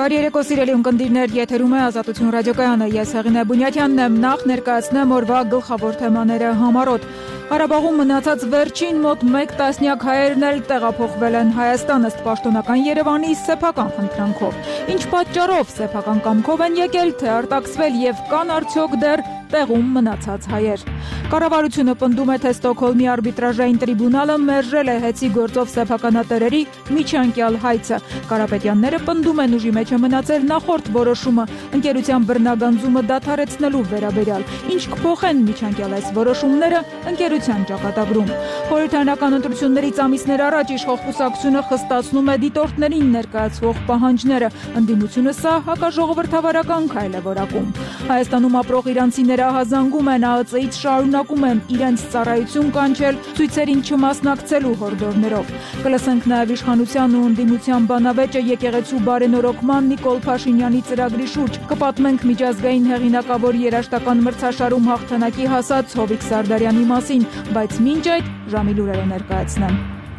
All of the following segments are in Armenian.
Բարի երեկո սիրելի ունկնդիրներ, եթերում է Ազատություն ռադիոկայանը, ես Հեղինե Բունյաթյանն եմ, նախ ներկայացնեմ օրվա գլխավոր թեմաները համառոտ։ Ղարաբաղում մնացած վերջին մոտ 1 տասնյակ հայերն էլ տեղափոխվել են Հայաստան ըստ պաշտոնական Երևանի սեփական խնդրանքով։ Ինչ պատճառով սեփական կամքով են եկել, թե արտաքսվել եւ կան արդյոք դեռ տեղում մնացած հայեր։ Կառավարությունը պնդում է, թե Ստոկհոլմի արբիտրաժային տրիբունալը մերժել է հեծի գործով սեփականատերերի միջանկյալ հայցը։ Կարապետյանները պնդում են ուժի մեջ է մնացել նախորդ որոշումը ընկերության բռնագանձումը դադարեցնելու վերաբերյալ։ Ինչ կփոխեն միջանկյալ այս որոշումները ընկերության ճակատագրում։ Խորհրդարանական ընտրություններից ամիսներ առաջ իշխող կուսակցությունը խստացնում է դիտորդներին ներկայացվող պահանջները։ Ընդդիմությունը սա հակաժողովրդավարական քայլ է որակում։ Հայաստանում ապրող իրանցիները ահազանգում են ԱԸԾ-ից շարունակում են իրենց ծառայություն կանչել ցույցերին չմասնակցելու հորդորներով։ Կլսենք նաև իշխանության ու ընդդիմության բանավեճը եկեղեցու բարենորոգման Նիկոլ Փաշինյանի ծրագրի շուրջ։ Կպատմենք միջազգային հեղինակավոր երաժշտական մրցաշարում հաղթանակի հասած Հովիկ Սարդարյանի մասին, բայց մինչ այդ ժամի լուրերը ներկայացնեմ։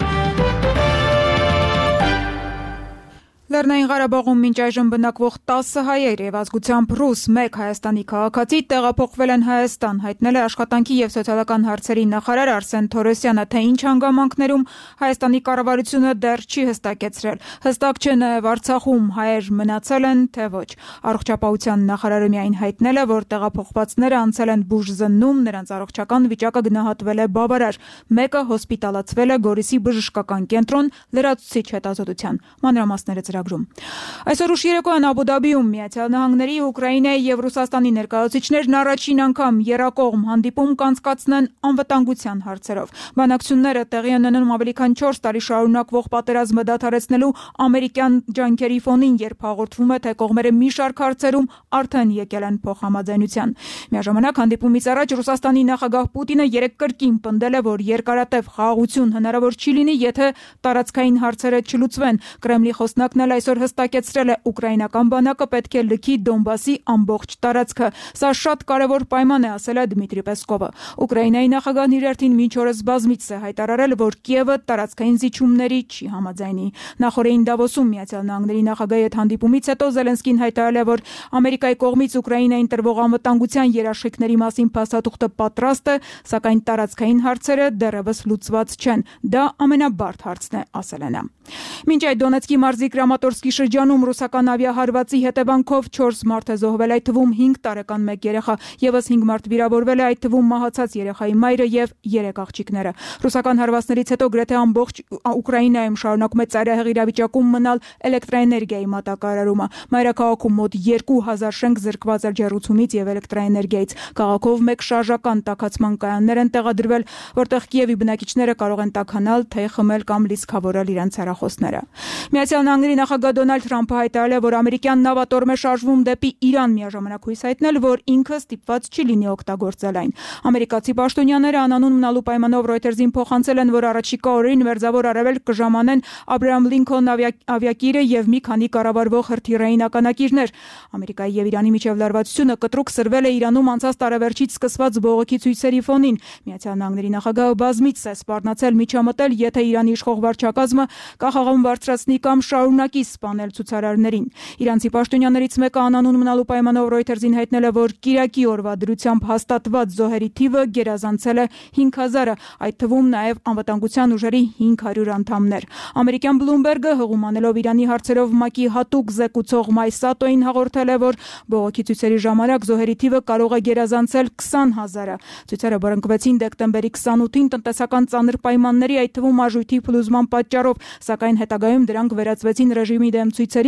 Լեռնային Ղարաբաղում մինչ այժմ բնակվող 10 հայեր եւ ազգությամբ ռուս 1 Հայաստանի քաղաքացի տեղափոխվել են Հայաստան, հայտնել է Աշխատանքի եւ սոցիալական հարցերի նախարար Արսեն Թորոսյանը, թե ինչ հանգամանքներում Հայաստանի կառավարությունը դեռ չի հստակեցրել։ Հստակ չէ նաեւ Արցախում հայեր մնացել են, թե ոչ։ Առողջապահության նախարարը միայն հայտնել է, որ տեղափոխվածները անցել են բուժզննում, նրանց առողջական վիճակը գնահատվել է բավարար։ Մեկը հոսպիտալացվել է Գորիսի բժշկական կենտրոն լրացուցիչ հետազոտության։ Մանրամասները Այսօր ուշ երեկոյան Աբու Դաբիում Միացյալ Նահանգների, Ուկրաինայի եւ Ռուսաստանի ներկայացուցիչներն առաջին անգամ եռակողմ հանդիպում կանցկացնեն անվտանգության հարցերով։ Բանակցությունները տեղի են ունենում ավելի քան 4 տարի շարունակվող պատերազմը դադարեցնելու ամերիկյան ջանքերի ֆոնին, երբ հաղորդվում է, թե կողմերը մի շարք հարցերում արդեն եկել են փոխհամաձայնության։ Միաժամանակ հանդիպումից առաջ Ռուսաստանի նախագահ Պուտինը երեկ կրկին պնդել է, որ երկարատև խաղաղություն հնարավոր չի լինի, եթե տարածքային հարցերը չլուծվեն։ Կրեմլի խոսնակն այսօր հստակեցրել է, ուկրաինական բանակը պետք է լքի Դոնբասի ամբողջ տարածքը։ Սա շատ կարևոր պայման է, ասել է Դմիտրի Պեսկովը։ Ուկրաինայի նախագահն իր հերթին մինչ օրս բազմիցս է հայտարարել, որ Կիևը տարածքային զիջումների չի համաձայնի։ Նախորդին Դավոսում Միացյալ Նահանգների նախագահի հետ հանդիպումից հետո Զելենսկին հայտարարել է, որ Ամերիկայի կողմից Ուկրաինային տրվող անվտանգության երաշխիքների մասին փաստաթուղթը պատրաստ է, սակայն տարածքային հարցերը դեռևս լուծված չեն։ Դա ամենաբարդ հարցն է, ասել է նա։ Մինչ այդ Դոնեցկի մարզի Կրամատորսկի շրջանում ռուսական ավիահարվածի հետևանքով 4 մարդ է զոհվել, այդ թվում 5 տարեկան 1 երեխա, եւս 5 մարդ վիրավորվել է, այդ թվում մահացած երեխայի մայրը եւ 3 աղջիկները։ Ռուսական հարվածներից հետո գրեթե ամբողջ Ուկրաինայում շարունակում է ծայրահեղ իրավիճակում մնալ էլեկտրաէներգիայի մատակարարումը։ Մայրաքաղաքում մոտ 2000 շենք զրկված է ջեռուցումից եւ էլեկտրաէներգիայից։ Քաղաքով 1 շարժական տաքացման կայաններ են տեղադրվել, որտեղ Կիևի բնակիչները կարող են տաքանալ, թե խմել կամ լիցքավորել իրենց հեռախոսները։ Միացյալ Նահանգների նախագահ Դոնալդ Թրամփը հայտարարել է, որ ամերիկյան նավատորմ է շարժվում դեպի Իրան, միաժամանակ հույս հայտնել, որ ինքը ստիպված չի լինի օգտագործել այն։ Ամերիկացի պաշտոնյաները անանուն մնալու պայմանով Reuters-ին փոխանցել են, որ առաջիկա օրերին Մերձավոր Արևելք կժամանեն Աբրահամ Լինքոլն ավիակիրը եւ մի քանի կառավարվող հրթիռային ականակիրներ։ Ամերիկայի եւ Իրանի միջև լարվածությունը կտրուկ սրվել է Իրանում անցած տարեվերջից սկսված բողոքի ցույցերի ֆոնին։ Միացյալ Նահանգների նախագահը բազմիցս է սպառնացել միջամտել, եթե Իրանի իշխող վարչակազմը կախաղում բարձրացնի կամ շարունակի սպանել ցուցարարներին։ Իրանցի պաշտոնյաներից մեկը անանուն մնալու պայմանով Reuters-ին հայտնել է, որ Կիրակի օրվա դրությամբ հաստատված զոհերի թիվը գերազանցել է 5000-ը, այդ թվում նաև անվտանգության ուժերի 500 անդամներ։ Ամերիկյան Bloomberg-ը հղումանելով Իրանի հարցերով ՄԱԿ-ի հատուկ զեկուցող Մայ Սատոին հաղորդել է, որ բողոքի ցույցերի ժամանակ զոհերի թիվը կարող է գերազանցել 20000-ը։ Ցույցերը բռնկվեցին դեկտեմբերի 28-ին տնտեսական ծանր պայմանների, այդ թվում արժույթի փլուզման պատճառով, սակայն հետագայում դրանք վերածվեցին ռեժիմի դեմ ցույցերի,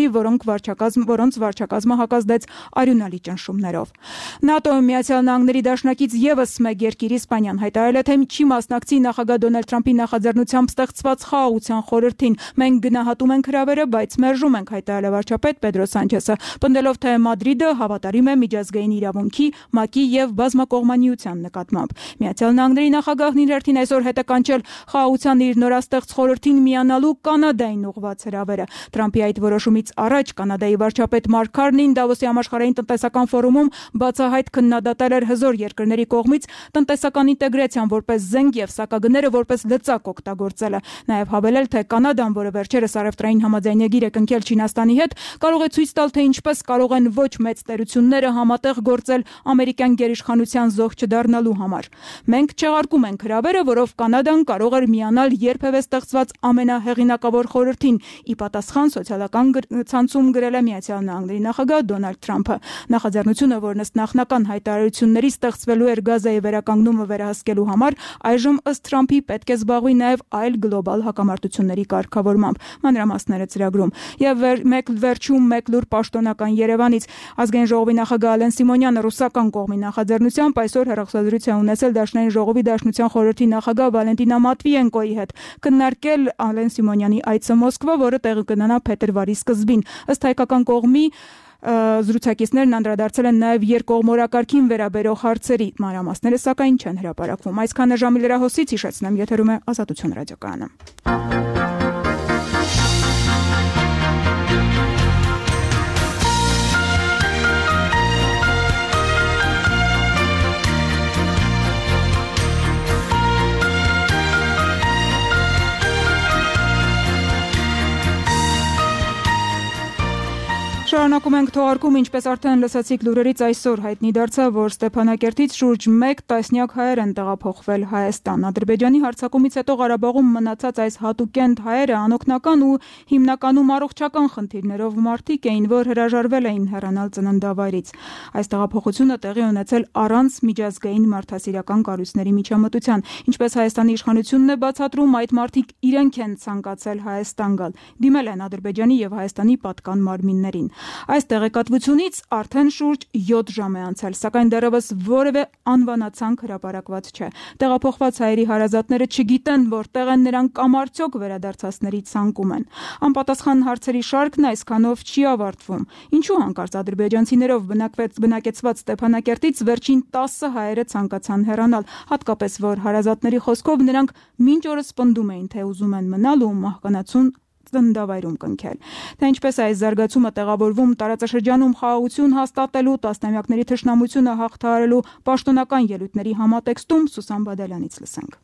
որոնց վարչակազմը հակազդեց արյունալի ճնշումներով։ ՆԱՏՕ-ը Միացյալ Նահանգների դաշնակից եւս մեկ երկիր Իսպանիան հայտարարել է, թե չի մասնակցի նախագահ Դոնալդ Թրամփի նախաձեռնությամբ ստեղծված խաղաղության խորհրդին։ Մենք գնահատում ենք հրավերը, բայց մերժում ենք, հայտարարել է վարչապետ Պեդրո Սանչեսը, պնդելով, թե Մադրիդը հավատարիմ է միջազգային իրավունքի, ՄԱԿ-ի եւ բազմակողմանիության նկատմամբ։ Միացյալ Նահանգների նախագահն իր հերթին այսօր հետ է կանչել խաղաղության իր նորաստեղծ խորհրդին միանալու Կանադային ուղղված հրավերը։ Թրամփի այդ որոշումից առաջ Կանադայի վարչապետ Մարկ Քարնին Դավոսի համաշխարհային տնտեսական ֆորումում բացահայտ քննադատել էր հզոր երկրների կողմից տնտեսական ինտեգրացիան որպես զենք եւ սակագները որպես լծակ օգտագործելը։ Նաեւ հավելել, թե Կանադան, որը վերջերս առևտրային համաձայնագիր է կնքել Չինաստանի հետ, կարող է ցույց տալ, թե ինչպես կարող են ոչ մեծ տերությունները համատեղ գործել ամերիկյան գերիշխանության զոհ չդառնալու համար։ Մենք չեղարկում ենք հրավերը, որով Կանադան կարող էր միանալ երբևէ ստեղծված ամենահեղինակավոր խորհրդին, ի պատասխան սոցիալական ցանցում գրել է Միացյալ Նահանգների նախագահ Դոնալդ Թրամփը։ Նախաձեռնությունը, որն ըստ նախնական հայտարարությունների ստեղծվելու էր Գազայի վերականգնումը վերահսկելու համար, այժմ ըստ Թրամփի պետք է զբաղվի նաև այլ գլոբալ հակամարտությունների կարգավորմամբ։ Մանրամասները ծրագրում։ Եվ վերջում մեկ լուր պաշտոնական Երևանից ազգային ժողովի նախագահ Ալեն Սիմոնյանը ռուսական կողմի նախաձեռնությամբ այսօր հեռախոսազրույց է ունեցել Դաշնային ժողովի Դաշնության խորհրդի նախագահ Վալենտինա Մատվիենկոյի հետ, քննարկել Ալեն Սիմոնյանի այցը Մոսկվա, որը տեղի կունենա փետրվարի սկզբին։ Ըստ հայկական կողմի զրուցակիցներն անդրադարձել են նաև երկկողմ օրակարգին վերաբերող հարցերի։ Մանրամասները սակայն չեն հրապարակվում։ Այսքանը ժամի լրահոսից հիշեցնեմ, եթերում է Ազատություն ռադիոկայանը։ Շարունակում ենք թողարկում, ինչպես արդեն լսեցիք լուրերից, այսօր հայտնի դարձավ, որ Ստեփանակերտից շուրջ 1 տասնյակ հայեր են տեղափոխվել Հայաստան։ Ադրբեջանի հարձակումից հետո Ղարաբաղում մնացած այս հատուկենտ հայերը անօգնական ու հիմնականում առողջական խնդիրներով մարդիկ էին, որ հրաժարվել էին հեռանալ ծննդավայրից։ Այս տեղափոխությունը տեղի ունեցել առանց միջազգային մարդասիրական կառույցների միջամտության։ Ինչպես Հայաստանի իշխանությունն է բացատրում, այդ մարդիկ իրենք են ցանկացել Հայաստան գալ, դիմել են Ադրբեջանի եւ Հայաստանի պատկան մարմիններին։ Այս տեղեկատվությունից արդեն շուրջ 7 ժամ է անցել, սակայն դեռևս որևէ անվանացանք հրապարակված չէ։ Տեղափոխված հայերի հարազատները չգիտեն, որտեղ են նրանք կամ արդյոք վերադարձածների ցանկում են։ Անպատասխան հարցերի շարքն այսքանով չի ավարտվում։ Ինչու հանկարծ ադրբեջանցիներով բնակեցված Ստեփանակերտից վերջին 10 հայերը ցանկացան հեռանալ, հատկապես որ հարազատների խոսքով նրանք մինչ օրս պնդում էին, թե ուզում են մնալ ու մահկանացուն ծննդավայրում կնքել։ Թե ինչպես այս զարգացումը տեղավորվում տարածաշրջանում խաղաղություն հաստատելու, տասնամյակների թշնամությունը հաղթահարելու պաշտոնական ելույթների համատեքստում Սուսան Բադալյանից լսենք։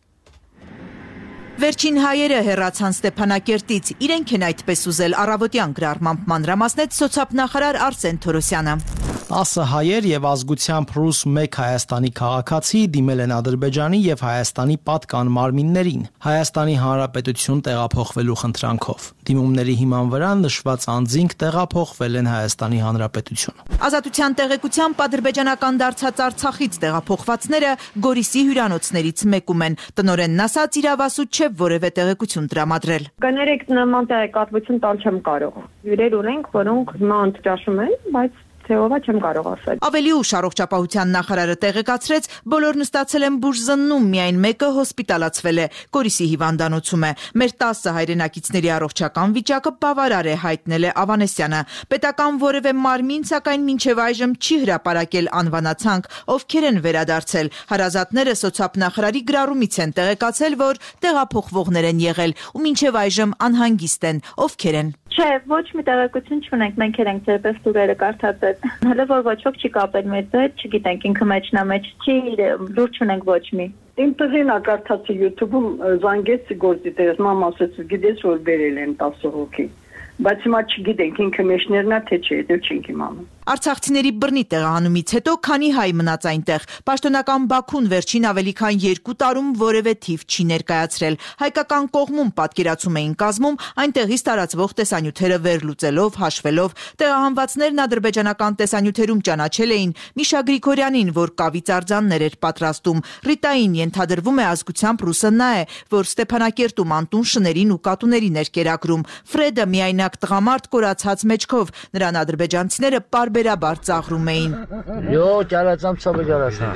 Վերջին հայերը հեռացան Ստեփանակերտից, իրենք են այդպես ուզել, առավոտյան գրառմամբ մանրամասնեց սոցիալնախարար Արսեն Թորոսյանը։ 10 հայեր եւ ազգությամբ ռուս 1 Հայաստանի քաղաքացի դիմել են Ադրբեջանի եւ Հայաստանի պատկան մարմիններին Հայաստանի Հանրապետություն տեղափոխվելու խնդրանքով։ Դիմումների հիման վրա նշված անձինք տեղափոխվել են Հայաստանի Հանրապետություն։ Ազատության տեղեկությամբ ադրբեջանական դարձած Արցախից տեղափոխվածները Գորիսի հյուրանոցներից մեկում են։ Տնօրենն ասաց, իրավասու չէ որևէ տեղեկություն տրամադրել։ Կներեք, նման տեղեկատվություն տալ չեմ կարող։ Հյուրեր ունենք, որոնք հիմա ընտրաշում են, բայց Թեովա չեմ կարող ասել։ Ավելի ուշ առողջապահության նախարարը տեղեկացրեց, բոլորն ստացել են բուժզննում, միայն մեկը հոսպիտալացվել է, Գորիսի հիվանդանոցում է։ Մեր 10 հայրենակիցների առողջական վիճակը բավարար է, հայտնել է Ավանեսյանը։ Պետական որևէ մարմին, սակայն մինչև այժմ չի հրապարակել անվանացանք, ովքեր են վերադարձել։ Հարազատները սոցիալնախարարի գրառումից են տեղեկացել, որ տեղափոխվողներ են եղել ու մինչև այժմ անհանգիստ են, ովքեր են։ Չէ, ոչ մի տեղեկություն չունենք, մենք ենք ձերպես լուրերը կարդացել։ Հələ որ ոչ ոք չի կապել մեզ հետ, չգիտենք ինքը մեջնամեջ չի, լուր չունենք ոչ մի։ Իմ տղին ակարտացի YouTube-ում զանգեց գործի տերես, մամ ասեց, գիտես որ բերել են 10 հոգի։ Բայց հիմա չգիտենք ինքը մեջներն է թե չէ, դեռ չենք իմանում։ Արցախցիների բռնի տեղահանումից հետո քանի հայ մնաց այնտեղ։ Պաշտոնական Բաքուն վերջին ավելի քան 2 տարում որևէ թիվ չի ներկայացրել։ Հայկական կողմում պատկերացում էին կազմում այնտեղից տարածվող տեսանյութերը վերլուծելով, հաշվելով։ Տեղահանվածներն ադրբեջանական տեսանյութերում ճանաչել էին Միշա Գրիգորյանին, որ կավից արձաններ էր պատրաստում։ Ռիտային ենթադրվում է ազգությամբ ռուսը նա է, որ Ստեփանակերտում անտուն շներին ու կատուներին էր կերակրում։ Ֆրեդը միայնակ տղամարդ կորացած մեջքով, նրան ադրբեջանցիները բարբերաբար ծաղրում էին։ Յո, ճարացամ չաբեջարասա։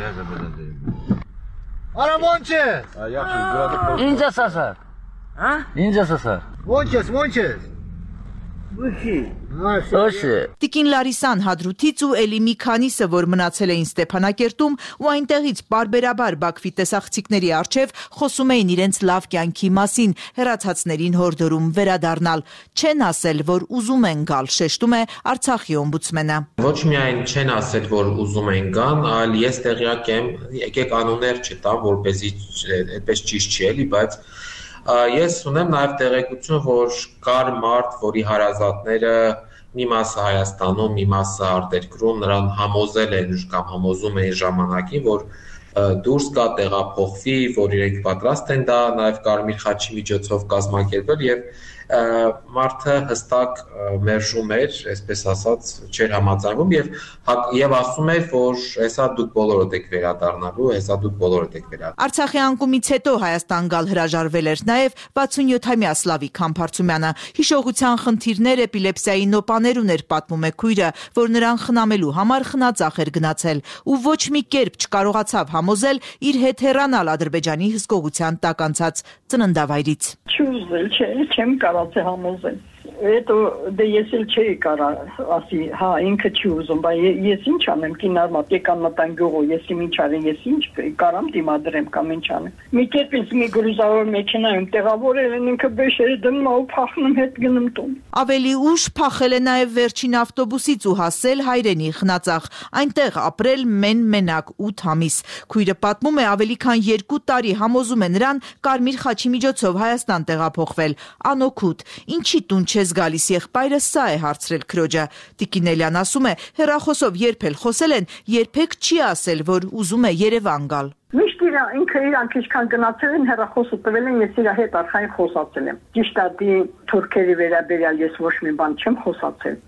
Արա ոնց է։ Ինչ ասա։ Հա? Ինչ ասա։ Ոնց ես։ Տիկին Լարիսան Հադրութից ու էլի մի քանիսը, որ մնացել էին Ստեփանակերտում ու այնտեղից բարբերաբար Բաքվի տեսախցիկների առջև խոսում էին իրենց լավ կյանքի մասին, հեռացածներին հորդորում վերադառնալ, չեն ասել, որ ուզում են գալ, շեշտում է Արցախի օմբուդսմենը։ Ոչ միայն չեն ասել, որ ուզում են գան, այլ ես տեղյակ եմ, եկեք անուններ չտամ, որպեսզի այդպես ճիշտ չի էլի, բայց ես ունեմ նաև տեղեկություն, որ կար մարդ, որի հարազատները մի մասը Հայաստանում, մի մասը արտերկրում նրան համոզել են կամ համոզում էին ժամանակին, որ դուրս գա, տեղափոխվի, որ իրենք պատրաստ են դա նաև Կարմիր խաչի միջոցով կազմակերպել եւ մարդը հստակ մերժում էր, այսպես ասած, չէր համաձայնվում եւ ասում էր, որ հեսա դուք բոլորդ եք վերադառնալու, հեսա դուք բոլորդ եք վերադառնալու։ Արցախի անկումից հետո Հայաստան գալ հրաժարվել էր նաեւ 67-ամյա Սլավիկ Համբարձումյանը։ Հիշողության խնդիրներ, էպիլեպսիայի նոպաներ ուներ, պատմում է քույրը, որ նրան խնամելու համար խնածախ էր գնացել ու ոչ մի կերպ չկարողացավ համոզել իր հետ հեռանալ Ադրբեջանի հսկողության տակ անցած ծննդավայրից։ Չուզել, չեմ կարացել համոզել։ Հետո դե ես էլ չէի կարա ասի, հա, ինքը չի ուզում, բայց ես ինչ անեմ, կինարմատ եկան մտան գյուղը, ես ինչ արեմ, ես ինչ կարամ դիմադրեմ կամ ինչ անեմ։ Մի կերպ ինձ մի գրուզավոր մեքենայում տեղավորել են, ինքը բեշերը դնում ու փախնում հետ գնում տուն։ Ավելի ուշ փախել է նաև վերջին ավտոբուսից ու հասել հայրենի Խնածախ, այնտեղ ապրել մենակ 8 ամիս։ Քույրը պատմում է, ավելի քան 2 տարի համոզում է նրան Կարմիր խաչի միջոցով Հայաստան տեղափոխվել, անօգուտ։ Ինչի տուն չես գալիս, եղբայրը սա է հարցրել քրոջը։ Տիկին Էլյան ասում է, հեռախոսով երբ էլ խոսել են, երբեք չի ասել, որ ուզում է Երևան գալ։ Միշտ ինքը իրանք ինչքան գնացել են, հեռախոսը տվել են, ես իր հետ արխային խոսացել եմ։ Ճիշտ է, դի թուրքերի վերաբերյալ ես ոչ մի բան չեմ խոսացել,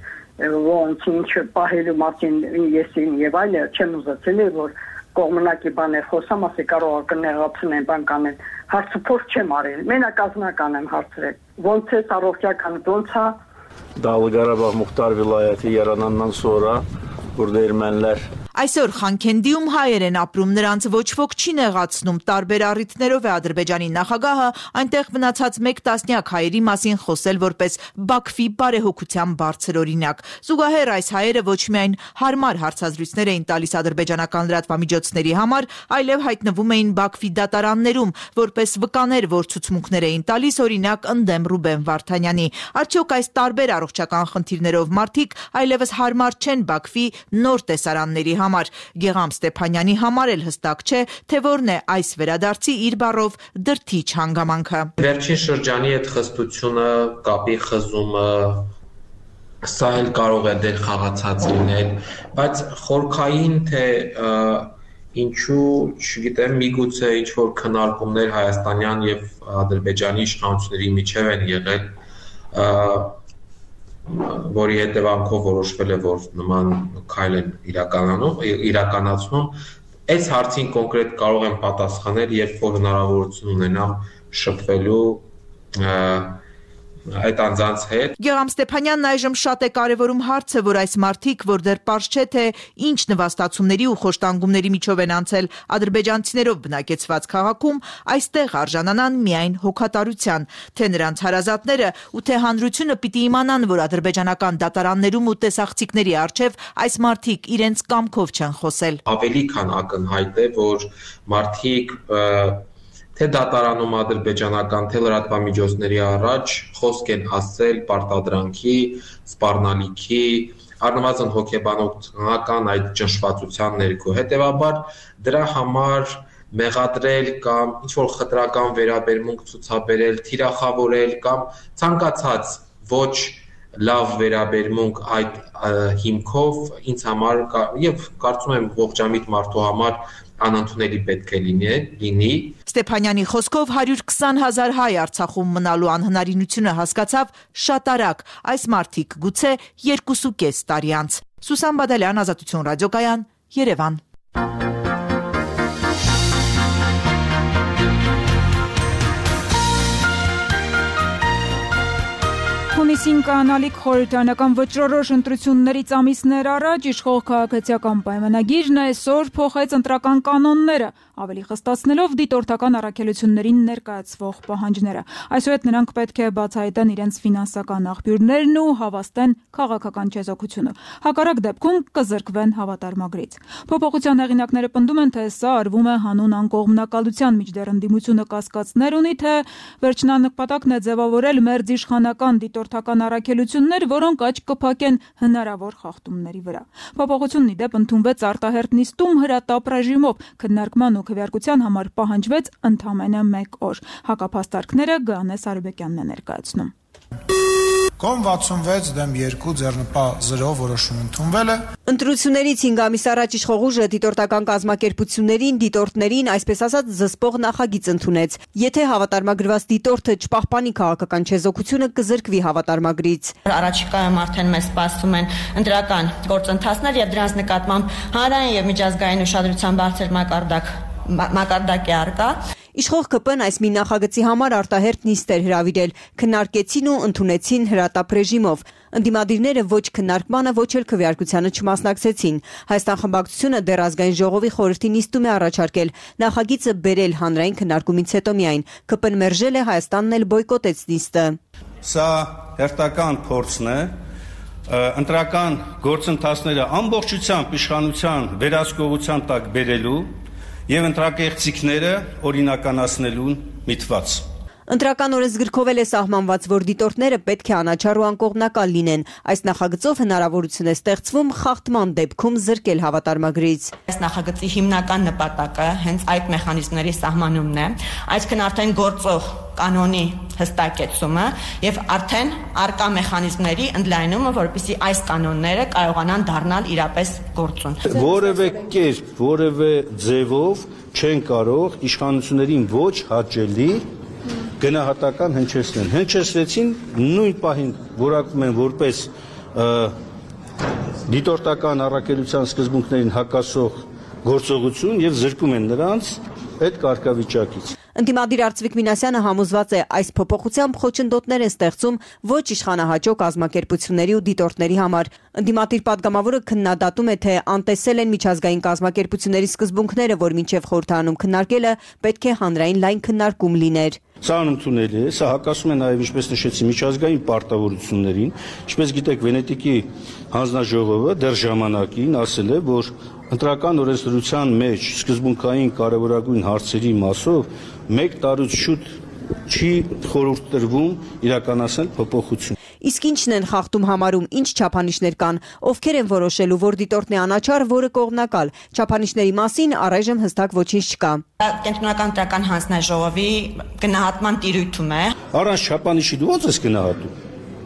ոնց ինչ պահելու մասին եսին եւ այլը չեմ ուզեցել, որ կողմնակի բաներ խոսամ, ասի կարող է կնեղացնեն, բան կանեն։ Հարցը փորձ չեմ արել, մենակազմական եմ հարցրել։ Ոնց է առողջականը, ոնց է։ Dağlı Qarabağ Muxtar vilayəti yaranandan sonra burada ermənilər Այսօր Խանքենդիում հայեր են ապրում, նրանց ոչ ոք չի նեղացնում, տարբեր առիթներով է Ադրբեջանի նախագահը այնտեղ մնացած 1 տասնյակ հայերի մասին խոսել որպես Բաքվի բարեհոգության բարձր օրինակ։ Զուգահեռ այս հայերը ոչ միայն հարմար հարցազրույցներ էին տալիս ադրբեջանական լրատվամիջոցների համար, այլև հայտնվում էին Բաքվի դատարաններում, որպես վկաներ, որ ցուցմունքներ էին տալիս օրինակ ընդդեմ Ռուբեն Վարդանյանի։ Արդյոք այս տարբեր առողջական խնդիրներով մարդիկ այլևս հարմար չեն Բաքվի նոր տեսարանների համար։ Գեղամ Ստեփանյանի համար էլ հստակ չէ, թե որն է այս վերադարձի իր բառով դրդիչ հանգամանքը։ Վերջին շրջանի այդ խստությունը, կապի խզումը, սա էլ կարող է դեր խաղացած լինել, բայց խորքային թե ինչու, չգիտեմ, միգուցե ինչ-որ քննարկումներ հայաստանյան եւ ադրբեջանի իշխանությունների միջև են եղել, որի հետևանքով որոշվել է, որ նման քայլ են իրականացնում, այս հարցին կոնկրետ կարող եմ պատասխանել, երբ որ հնարավորություն ունենամ շփվելու այդ անձանց հետ։ Գեղամ Ստեփանյանն այժմ շատ է կարևորում հարցը, որ այս մարդիկ, որ դեռ պարզ չէ, թե ինչ նվաստացումների ու խոշտանգումների միջով են անցել ադրբեջանցիներով բնակեցված քաղաքում, այստեղ արժանանան միայն հոգատարության, թե նրանց հարազատները ու թե հանրությունը պիտի իմանան, որ ադրբեջանական դատարաններում ու տեսախցիկների առջև այս մարդիկ իրենց կամքով չեն խոսել։ Ավելի քան ակնհայտ է, որ մարդիկ թե դատարանում ադրբեջանական, թե լրատվամիջոցների առաջ խոսք են ասել պարտադրանքի, սպառնալիքի, առնվազն հոգեբանական այդ ճնշվածության ներքո։ Հետևաբար դրա համար մեղադրել կամ ինչ-որ խտրական վերաբերմունք ցուցաբերել, թիրախավորել կամ ցանկացած ոչ լավ վերաբերմունք այդ հիմքով ինձ համար եւ կարծում եմ ողջամիտ մարդու համար անընդունելի պետք է լինի։ Ստեփանյանի խոսքով 120,000 հայ Արցախում մնալու անհնարինությունը հասկացավ շատ արագ, այս մարդիկ գուցե 2.5 տարի անց։ Սուսան Բադալյան, Ազատություն ռադիոկայան, Երևան։ Հունիսին կանալիք խորհրդարանական վճռորոշ ընտրություններից ամիսներ առաջ իշխող քաղաքացիական պայմանագիրն այսօր փոխեց ընտրական կանոնները, ավելի խստացնելով դիտորդական առաքելություններին ներկայացվող պահանջները։ Այսուհետ նրանք պետք է բացահայտեն իրենց ֆինանսական աղբյուրներն ու հավաստեն քաղաքական չեզոքությունը։ Հակառակ դեպքում կզրկվեն հավատարմագրից։ Փոփոխության հեղինակները պնդում են, թե սա արվում է հանուն անկողմնակալության, մինչդեռ ընդդիմությունը կասկածներ ունի, թե վերջնանպատակն է ձևավորել մերձիշխանական դիտորդական առաքելություններ, որոնք աչք կփակեն հնարավոր խախտումների վրա։ Փոփոխությունն ի դեպ ընդունվեց արտահերթ նիստում հրատապ ռեժիմով, քննարկման ու քվեարկության համար պահանջվեց ընդամենը 1 օր։ Հակափաստարկները Գանես Արբեկյանն է ներկայացնում։ Կողմ 66 դեմ 2 ձեռնպահ 0 որոշում ընդունվել է։ Ընտրություններից 5 ամիս առաջ իշխող ուժը դիտորդական կազմակերպություններին, դիտորդներին, այսպես ասած, զսպող նախագիծ ընդունեց։ Եթե հավատարմագրված դիտորդը չպահպանի քաղաքական չեզոքությունը, կզրկվի հավատարմագրից։ Առաջիկայում արդեն մեզ սպասում են ընտրական գործընթացներ եւ դրանց նկատմամբ հանրային եւ միջազգային ուշադրության բարձր մակարդակի առկա։ Իշխող ԿՊ-ն այս մի նախագծի համար արտահերթ նիստ էր հրավիրել, քննարկեցին ու ընդունեցին հրատապ ռեժիմով։ Ընդդիմադիրները ոչ քննարկմանը, ոչ էլ քվեարկությանը չմասնակցեցին։ Հայաստան խմբակցությունը դեռ ազգային ժողովի խորհրդի նիստում է առաջարկել նախագիծը բերել հանրային քննարկումից հետո միայն։ ԿՊ-ն մերժել է, Հայաստանն էլ բոյկոտեց նիստը։ Սա հերթական փորձն է ընտրական գործընթացները ամբողջությամբ իշխանության վերահսկողության տակ բերելու եւ ընտրակեղծիքները օրինականացնելուն միտված։ Ընտրական օրենսգրքով էլ է սահմանված, որ դիտորդները պետք է անաչառ ու անկողմնակալ լինեն։ Այս նախագծով հնարավորություն է ստեղծվում խախտման դեպքում զրկել հավատարմագրից։ Այս նախագծի հիմնական նպատակը հենց այդ մեխանիզմների սահմանումն է, այսինքն արդեն գործող կանոնի հստակեցումը եւ արդեն արկա մեխանիզմների ընդլայնումը, որպեսզի այս կանոնները կարողանան դառնալ իրապես գործուն։ Որևէ կերպ, որևէ ձևով չեն կարող իշխանություններին ոչ հաճելի գնահատական հնչեցնել։ Հնչեցրեցին նույն պահին որակում են որպես դիտորդական առաքելության սկզբունքներին հակասող գործողություն եւ զրկում են նրանց այդ կարգավիճակից։ Ընդդիմադիր Արծվիկ Մինասյանը համոզված է, այս փոփոխությամբ խոչընդոտներ են ստեղծում ոչ իշխանահաճո կազմակերպությունների ու դիտորդների համար։ Ընդդիմադիր падգամավորը քննադատում է, թե անտեսել են միջազգային կազմակերպությունների սկզբունքները, որ մինչև խորհրդարանում քննարկելը պետք է հանրային լայն քննարկում լիներ։ Սա անընդունելի է, սա հակասում է նաև, ինչպես նշեցի, միջազգային պարտավորություններին, ինչպես գիտեք, Վենետիկի հանձնաժողովը դեռ ժամանակին ասել է, որ ընտրական օրենսդրության մեջ սկզբունքային կարևորագույն հարցերի մասով 1 տարուց շուտ չի խորհուրդ տրվում իրականացնել փոփոխություն։ Իսկ ինչն են խախտում համարում, ինչ չափանիշներ կան, ովքեր են որոշելու, որ դիտորդն է անաչառ, որը կողմնակալ։ Չափանիշների մասին առայժմ հստակ ոչինչ չկա։ Կենտրոնական ընտրական հանձնաժողովի գնահատման տիրույթում է։ Առանց չափանիշի դու ո՞նց ես գնահատում։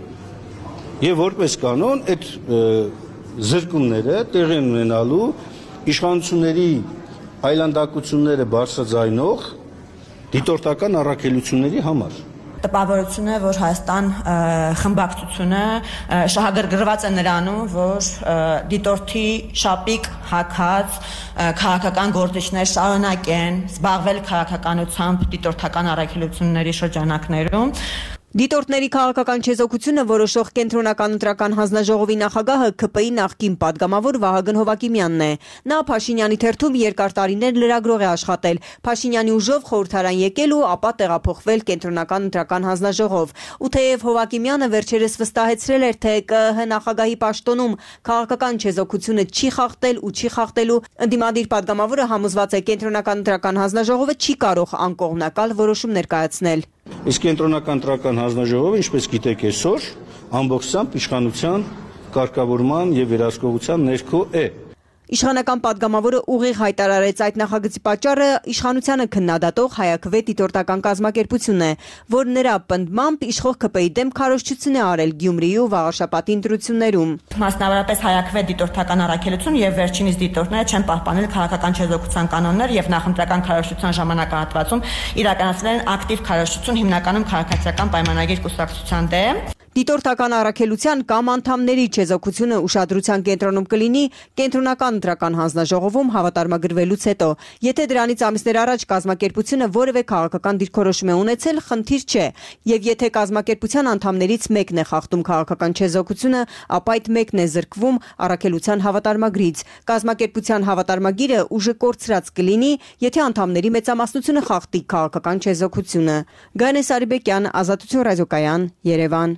Եվ որպես կանոն այդ զրկումները տեղի են ունենալու իշխանությունների այլանդակությունները բարձրաձայնող դիտորդական առաքելությունների համար։ Տպավորություն է, որ Հայաստան խմբակցությունը շահագրգռված է նրանում, որ դիտորդի շապիկ հագած քաղաքական գործիչներ շարունակեն զբաղվել քաղաքականությամբ դիտորդական առաքելությունների շրջանակներում։ Դիտորդների քաղաքական չեզոքությունը որոշող կենտրոնական ընտրական հանձնաժողովի նախագահը ԿՊ-ի նախկին падգամավոր Վահագն Հովակիմյանն է։ Նա Փաշինյանի թերթում երկար տարիներ լրագրող է աշխատել, Փաշինյանի ուժով խորհրդարան եկել ու ապա տեղափոխվել կենտրոնական ընտրական հանձնաժողով։ Ու թեև Հովակիմյանը վերջերս վստահեցրել էր, թե ԿԸՀ նախագահի պաշտոնում քաղաքական չեզոքությունը չի խախտել ու չի խախտելու, ընդդիմադիր падգամավորը համոզված է կենտրոնական ընտրական հանձնաժողովը չի կարող անկողմնակալ որոշում ներկայացնել։ Իսկ կենտրոնական ընտրական հանձնաժողովը, ինչպես գիտեք այսօր, ամբողջությամբ իշխանության կարգավորման եւ վերահսկողության ներքո է։ Իշխանական падգամավորը ուղիղ հայտարարեց այդ նախագծի պատճառը իշխանությանը քննադատող Հայաքվե դիտորդական կազմակերպությունն է, որ նրա պնդմամբ իշխող ԿՊ-ի դեմ քարոզչություն է արել Գյումրիի ու Վաղարշապատի ընտրություններում։ Մասնավորապես Հայաքվե դիտորդական առաքելություն եւ վերջինիս դիտորդները չեն պահպանել քաղաքական չեզոքության կանոններ եւ նախընտրական քարոզչության ժամանակահատվածում իրականացրել են ակտիվ քարոզչություն հիմնականում քաղաքացիական պայմանագիր կուսակցության դեմ։ Դիտորդական առաքելության կամ անդամների չեզոքությունը ուշադրության կենտրոնում կլինի կենտրոնական ընտրական հանձնաժողովում հավատարմագրվելուց հետո։ Եթե դրանից ամիսներ առաջ կազմակերպությունը որևէ քաղաքական դիրքորոշում է ունեցել, խնդիր չէ, եւ եթե կազմակերպության անդամներից մեկն է խախտում քաղաքական չեզոքությունը, ապա այդ մեկն է զրկվում առաքելության հավատարմագրից։ Կազմակերպության հավատարմագիրը ուժը կորցրած կլինի, եթե անդամների մեծամասնությունը խախտի քաղաքական չեզոքությունը։ Գանե Սարիբեկյան, Ազատություն ռադիոկայան, Երևան։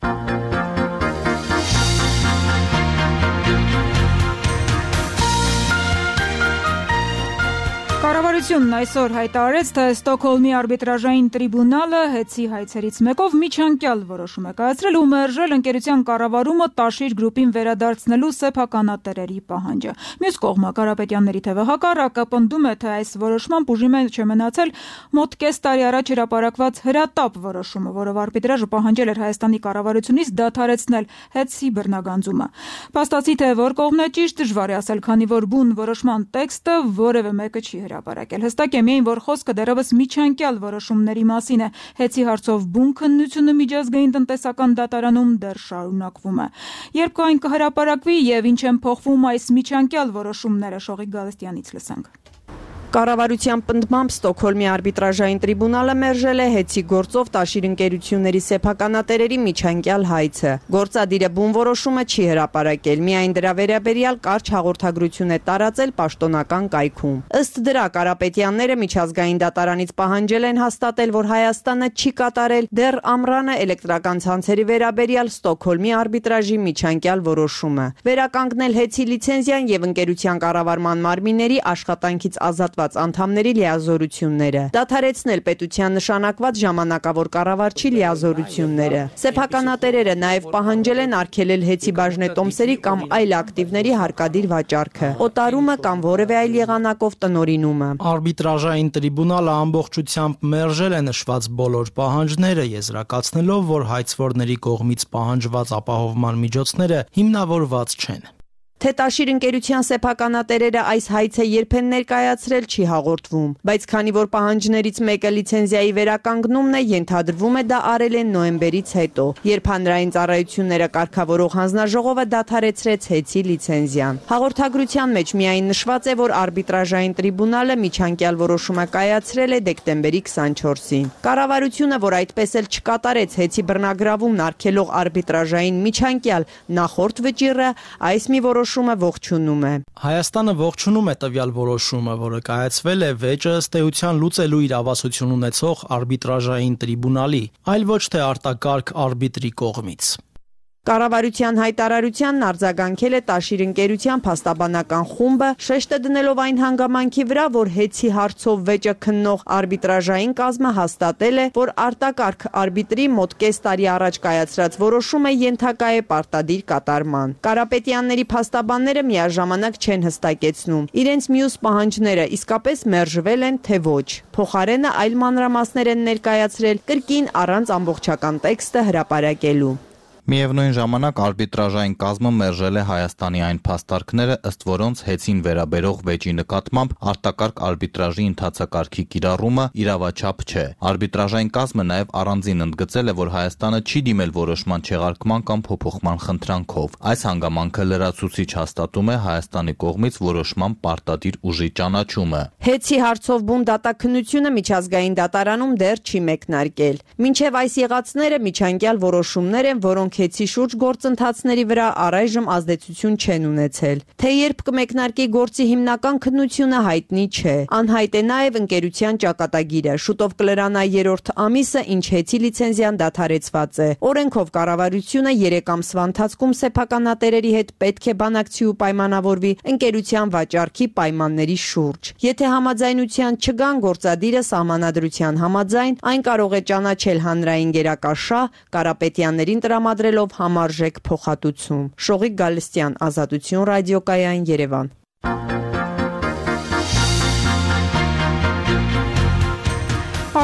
Կառավարությունն այսօր հայտարարեց, թե Ստոկհոլմի արբիտրաժային տրիբունալը հեծի հայցերից մեկով միջանկյալ որոշում է կայացրել ու մերժել ընկերության կառավարումը Տաշիր գրուպին վերադարձնելու սեփականատերերի պահանջը։ Մյուս կողմը Կարապետյանների թևը հակառակը պնդում է, թե այս որոշմամբ ուժի մեջ է մնացել մոտ կես տարի առաջ հրապարակված հրատապ որոշումը, որով արբիտրաժը պահանջել էր Հայաստանի կառավարությունից դադարեցնել հեծի բռնագանձումը։ Փաստացի թե որ կողմն է ճիշտ, դժվար է ասել, քանի որ բուն որոշման տեքստը որևէ մեկը չի հրապարակել։ Հստակ է միայն, որ խոսքը դեռևս միջանկյալ որոշումների մասին է։ Հեծի հարցով բուն քննությունը միջազգային տնտեսական դատարանում դեռ շարունակվում է։ Երբ այն կհրապարակվի եւ ինչ են փոխվում այս միջանկյալ որոշումները, Շողիկ Գալստյանից լսենք։ Կառավարության պնդմամբ Ստոկհոլմի արբիտրաժային տրիբունալը մերժել է հեծի գործով Տաշիր ընկերությունների սեփականատերերի միջանկյալ հայցը։ Գործադիրը բուն որոշումը չի հրապարակել, միայն դրա վերաբերյալ կարճ հաղորդագրություն է տարածել պաշտոնական կայքում։ Ըստ դրա Կարապետյանները միջազգային դատարանից պահանջել են հաստատել, որ Հայաստանը չի կատարել դեռ ամռանը էլեկտրական ցանցերի վերաբերյալ Ստոկհոլմի արբիտրաժի միջանկյալ որոշումը, վերականգնել հեծի լիցենզիան եւ ընկերության կառավարման մարմինների աշխատանքից ազատված անդամների լիազորությունները, դադարեցնել պետության նշանակված ժամանակավոր կառավարչի լիազորությունները։ Սեփականատերերը նաև պահանջել են արգելել հեծի բաժնետոմսերի կամ այլ ակտիվների հարկադիր վաճառքը, օտարումը կամ որևէ այլ եղանակով տնօրինումը։ Արբիտրաժային տրիբունալը ամբողջությամբ մերժել է նշված բոլոր պահանջները, եզրակացնելով, որ հայցվորների կողմից պահանջված ապահովման միջոցները հիմնավորված չեն։ Թե Տաշիր ընկերության սեփականատերերը այս հայցը երբեն ներկայացրել չի հաղորդվում, բայց քանի որ պահանջներից մեկը լիցենզիայի վերականգնումն է, ենթադրվում է դա արել են նոյեմբերից հետո, երբ հանրային ծառայությունները կարգավորող հանձնաժողովը դադարեցրեց հեծի լիցենզիան։ Հաղորդագրության մեջ միայն նշված է, որ արբիտրաժային տրիբունալը միջանկյալ որոշումը կայացրել է դեկտեմբերի 24-ին։ Կառավարությունը, որ այդպես էլ չկատարեց հեծի բռնագրավումն արգելող արբիտրաժային միջանկյալ նախորդ վճիռը, այս մի որոշումը ողջունում է։ Հայաստանը ողջունում է տվյալ որոշումը, որը կայացվել է վեճը ըստ էության լուծելու իրավասություն ունեցող արբիտրաժային տրիբունալի, այլ ոչ թե արտակարգ արբիտրի կողմից։ Կառավարության հայտարարությանն արձագանքել է Տաշիր ընկերության փաստաբանական խումբը, շեշտը դնելով այն հանգամանքի վրա, որ հեծի հարցով վեճը քննող արբիտրաժային կազմը հաստատել է, որ արտակարգ արբիտրի մոտ կես տարի առաջ կայացրած որոշումը ենթակա է պարտադիր կատարման։ Կարապետյանների փաստաբանները միաժամանակ չեն հստակեցնում իրենց մյուս պահանջները իսկապես մերժվել են, թե ոչ։ Փոխարենը այլ մանրամասներ են ներկայացրել կրկին առանց ամբողջական տեքստը հրապարակելու։ Միևնույն ժամանակ արբիտրաժային կազմը մերժել է Հայաստանի այն փաստարկները, ըստ որոնց հեծին վերաբերող վեճի նկատմամբ արտակարգ արբիտրաժի ընթացակարգի կիրառումը իրավաչափ չէ։ Արբիտրաժային կազմը նաև առանձին ընդգծել է, որ Հայաստանը չի դիմել որոշման չեղարկման կամ փոփոխման խնդրանքով։ Այս հանգամանքը լրացուցիչ հաստատում է Հայաստանի կողմից որոշման պարտադիր ուժի ճանաչումը։ Հեծի հարցով բուն դատաքննությունը միջազգային դատարանում դեռ չի մեկնարկել։ Մինչև այս եղածները միջանկյալ որոշումներ են, որոնք հեծի շուրջ գործընթացների վրա առայժմ ազդեցություն չեն ունեցել։ Թե երբ կմեկնարկի գործի հիմնական քննությունը հայտնի չէ։ Անհայտ է նաև ընկերության ճակատագիրը։ Շուտով կլրանա երրորդ ամիսը, ինչ հեծի լիցենզիան դադարեցված է։ Օրենքով կառավարությունը 3 ամսվա ընթացքում սեփականատերերի հետ պետք է բանակցի ու պայմանավորվի ընկերության վաճառքի պայմանների շուրջ։ Եթե համաձայնության չգան, գործադիրը սահմանադրության համաձայն այն կարող է ճանաչել հանրային գերակաշահ, Կարապետյաններին տրամադրելով համարժեք փոխհատուցում։ Շողիկ Գալստյան, Ազատություն ռադիոկայան, Երևան։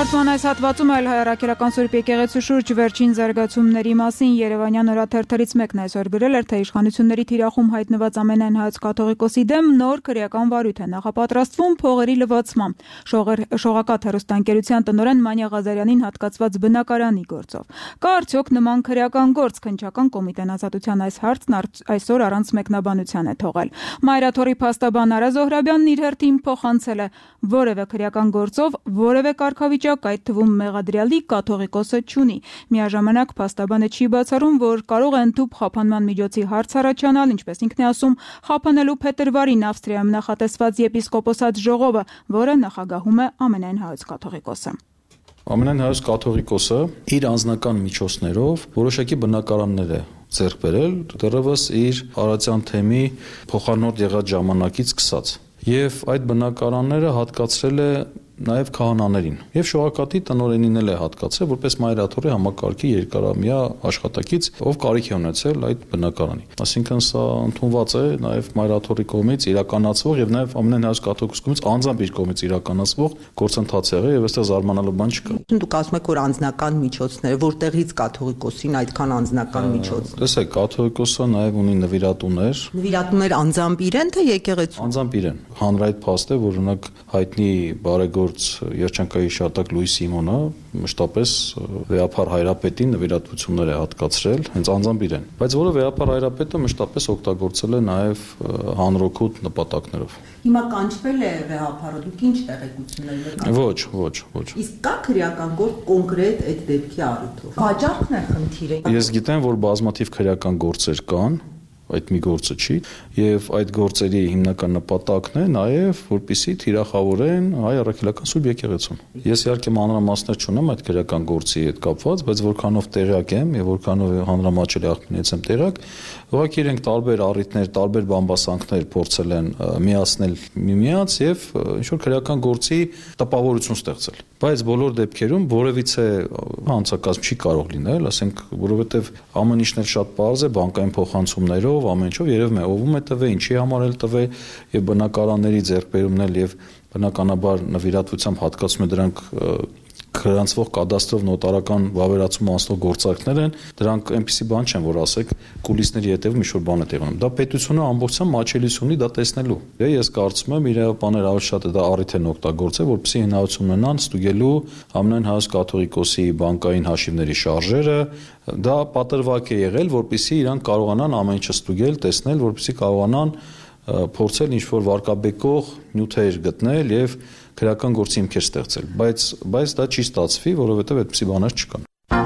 Կարծման այս հատվածում այլ հայրաքելական Սուրբ եկեղեցու շուրջ վերջին զարգացումների մասին Երևանյան օրաթերթերից մեկն այսօր գրել էր, թե իշխանությունների թիրախում հայտնված ամենայն հայոց կաթողիկոսի դեմ նոր քրեական վարույթ է նախապատրաստվում փողերի լվացման։ Շողակաթ հեռուստաընկերության տնօրեն Մանյա Ղազարյանին հատկացված բնակարանի գործով։ Կա արդյոք նման քրեական գործ? Քննչական կոմիտեն Ազատության այս հարցն այսօր առանց մեկնաբանության է թողել։ Մայրաթորի փաստաբան Արա Զոհրաբյանն իր հերթին փոխանցել է, որևէ քրեական գործով որևէ կարգավիճակ, այդ թվում մեղադրյալի կաթողիկոսը չունի։ Միաժամանակ փաստաբանը չի բացառում, որ կարող է ընդհուպ խափանման միջոցի հարց առաջանալ, ինչպես ինքն է ասում, խափանելու փետրվարին Ավստրիայում նախատեսված եպիսկոպոսատ ժողովը, որը նախագահում է ամենայն հայոց կաթողիկոսը։ Ամենայն հայոց կաթողիկոսը իր անձնական միջոցներով որոշակի բնակարաններ է ձեռք բերել, դեռևս իր արարածյան թեմի փոխանորդ եղած ժամանակից սկսած։ Եվ այդ բնակարանները հատկացրել է նաև քահանաներին եւ շողակաթի տնօրենին էլ է հատկացել որպես մայրաթորի համակարգի երկարամյա աշխատակից, ով կարիք է ունեցել այդ բնակարանի։ Այսինքն սա ընդունված է նաև մայրաթորի կողմից իրականացվող եւ նաև ամենայն հայոց կաթողիկոսի կողմից անձամբ իր կողմից իրականացվող գործընթաց եղել եւ այստեղ զարմանալու բան չկա։ Դուք ասում եք, որ անձնական միջոցներ, որտեղից կաթողիկոսին այդքան անձնական միջոց։ Տեսեք, կաթողիկոսը նաև ունի նվիրատուներ։ Նվիրատուներ անձամբ իրեն թե եկեղեցու։ Անձամբ իրեն։ Հանրայդ փաստ է, որ օրինակ հայտնի բարեգործ երջանկայի շատակ Լուի Սիմոնը մշտապես վեհափառ հայրապետին նվիրատվություններ է հատկացրել, հենց անձամբ իրեն։ Բայց որը վեհափառ հայրապետը մշտապես օգտագործել է նաև հանրօգուտ նպատակներով։ Հիմա կանչվել է վեհափառը, դուք ինչ տեղեկություններ եք։ Ոչ։ Իսկ կա քրեական գործ կոնկրետ այդ դեպքի առիթով։ Վաճառքն է խնդիրը։ Ես գիտեմ, որ բազմաթիվ քրեական գործեր կան, այդ մի գործը չի, եւ այդ գործերի հիմնական նպատակն է նաեւ որպեսզի թիրախավորեն հայ առաքելական Սուրբ եկեղեցուն։ Ես իհարկե մանրամասներ չունեմ այդ քրեական գործի հետ կապված, բայց որքանով տեղյակ եմ եւ որքանով հանրամատչելի աղբյուրներից եմ տեղյակ, ուղղակի իրենք տարբեր առիթներ, տարբեր բամբասանքներ փորձել են միացնել միմյանց եւ ինչ որ քրեական գործի տպավորություն ստեղծել։ Բայց բոլոր դեպքերում որևիցե հանցակազմ չի կարող լինել, ասենք, որովհետեւ ամեն ինչն էլ շատ պարզ է, բանկային փոխանցումներով ամեն ինչով երևում է ով է տվել, ինչի համար էլ տվել եւ բնակարանների ձեռքբերումն էլ եւ բնականաբար նվիրատվությամբ հատկացում է դրանք գրանցվող կադաստրով նոտարական վավերացում անցնող գործարքներ են, դրանք այնպիսի բան չեն, որ ասեք կուլիսների հետևում ինչ-որ բան է տեղի ունենում։ Դա պետությունը ամբողջությամբ մաչելիություն ունի դա տեսնելու։ Ես կարծում եմ իրավաբաններ ավելի շատ դա առիթ են օգտագործել, որպեսզի հնարավորություն ունենան ստուգելու ամենայն հայոց կաթողիկոսի բանկային հաշիվների շարժերը, դա պատրվակ է եղել, որպեսզի իրանք կարողանան ամեն ինչը ստուգել, տեսնել, որպեսզի կարողանան փորձել ինչ-որ վարկաբեկող նյութեր գտնել եւ քրեական գործի հիմքեր ստեղծել, բայց դա չի ստացվի, որովհետև այդպիսի բաներ չկան։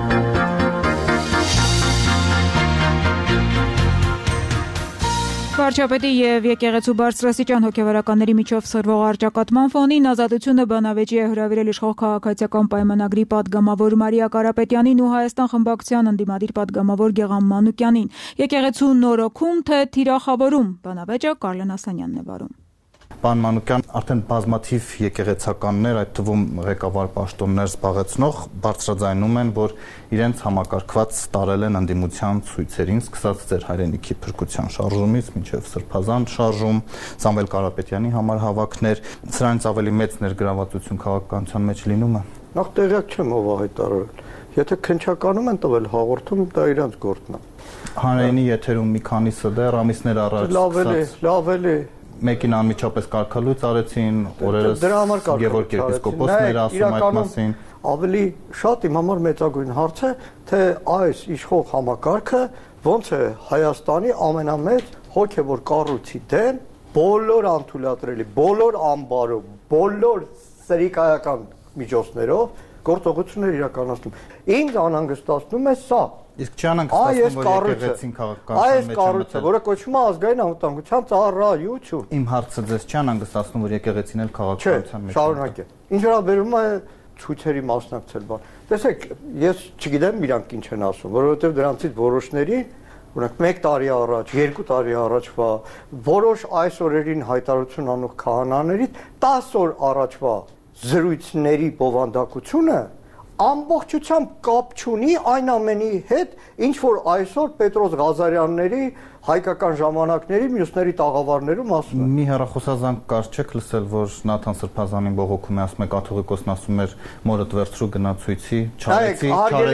Վարչապետի եւ եկեղեցու բարձրաստիճան հոգեվարականների միջով սրվող առճակատման ֆոնին Ազատությունը բանավեճի է հրավիրել իշխող քաղաքացիական պայմանագրի պատգամավոր Մարիա Կարապետյանին ու Հայաստան խմբակցության ընդդիմադիր պատգամավոր Գեղամ Մանուկյանին։ Եկեղեցու նորոգում թե թիրախավորում, բանավեճը Կարլեն Ասլանյանն է վարում։ Պարոն Մանուկյան, արդեն բազմաթիվ եկեղեցականներ, այդ թվում ղեկավար պաշտոններ զբաղեցնող բարձրաձայնում են, որ իրենց համակարգված տարել են ընդդիմության ցույցերին, սկսած ձեր հայրենիքի փրկության շարժումից մինչև Սրբազան շարժում, Սամվել Կարապետյանի համար հավաքներ, սրանից ավելի մեծ ներգրավվածություն քաղաքականության մեջ լինում է։ Նախ տեղյակ չեմ ով հայտարարել։ Եթե քննչականում են տվել հաղորդում, դա իրենց գործն է։ Հանրայինի եթերում մի քանիսը դեռ ամիսներ առաջ լավ էլի մեկին անմիջապես կարգալույց արեցին, օրերս Գևորգ եպիսկոպոսն էր ասում այդ մասին։ Ավելի շատ իմ համար մեծագույն հարց է, թե այս իշխող համակարգը ոնց է Հայաստանի ամենամեծ հոգևոր կառույցի դեմ բոլոր անթույլատրելի, բոլոր անբարո, բոլոր սրիկայական միջոցներով գործողություններ իրականացնում։ Ինձ անհանգստացնում է սա։ Իսկ չի անհանգստացնում, որ եկեղեցին քաղաքականության մեջ է կառույցը, որը կոչվում է ազգային անվտանգության ծառայություն։ Իմ հարցը ձեզ չի անհանգստացնում, որ եկեղեցին էլ քաղաքականության մեջ է։ Շարունակե։ Ինչ վերաբերում է ցույցերի մասնակցել բան։ Տեսեք, ես չգիտեմ իրանք ինչ են ասում, որովհետև դրանցից որոշների, օրինակ 1 տարի առաջ, 2 տարի առաջվա, որոշ այս օրերին հայտարարություն անող քահանաներից 10 օր առաջվա զրույցների բովանդակությունը ամբողջությամբ կապ չունի այն ամենի հետ, ինչ որ այսօր Պետրոս Ղազարյանների հայկական ժամանակների մյուսների տաղավարներում ասում են։ Մի հեռախոսազանգ կար, չեք լսել, որ Նաթան Սրբազանին բողոքում է, ասում է կաթողիկոսն ասում էր մորդ վերցրու գնացույցի, չարեցի,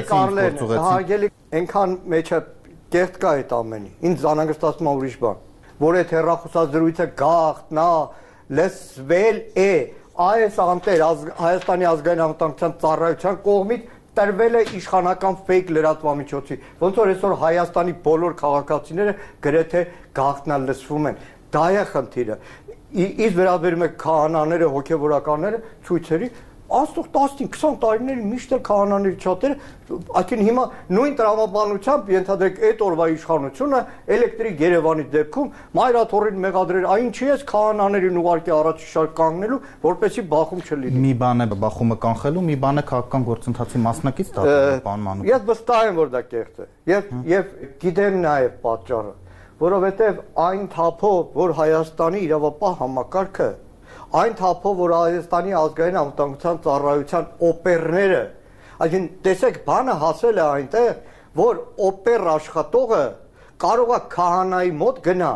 հարգելի, այնքան մեջը կեղտ կա այդ ամենի։ Ինձ անհանգստացնում է ուրիշ բան, որ այդ հեռախոսազրույցը գաղտնա լսվել է այս անտեր Հայաստանի ազգային անվտանգության ծառայության կողմից տրվել է իշխանական ֆեյք լրատվամիջոցի, ոնց որ այսօր Հայաստանի բոլոր քաղաքացիները գրեթե գաղտնալ լսվում են։ Դա է խնդիրը։ Իսկ վերաբերում է քահանաները, հոգևորականները ցույցերի, աստուղ 15-20 տարիների միշտ քահանաների չաթերը, այսինքն հիմա նույն տրամաբանությամբ ենթադրեք այդ օրվա իշխանությունը էլեկտրիկ Երևանի դեպքում մայրաթորին մեղադրել, այն ինչի է քահանաներին ուղարկի առաջի շարք կանգնելու, որպեսզի բախում չլինի։ Մի բան է բախումը կանխելու, մի բան է քաղաքական գործընթացի մասնակից դառնալու, պարոն Մանուկ։ Ես վստահ եմ, որ դա կեղծ է։ Եվ գիտեմ նաև պատճառը, որովհետև այն թափով, որ Հայաստանի իրավապահ համակարգը այն թափով, որ Հայաստանի ազգային անվտանգության ծառայության օպերները, այսինքն տեսեք, բանը հասել է այնտեղ, որ օպեր աշխատողը կարող է քահանայի մոտ գնա,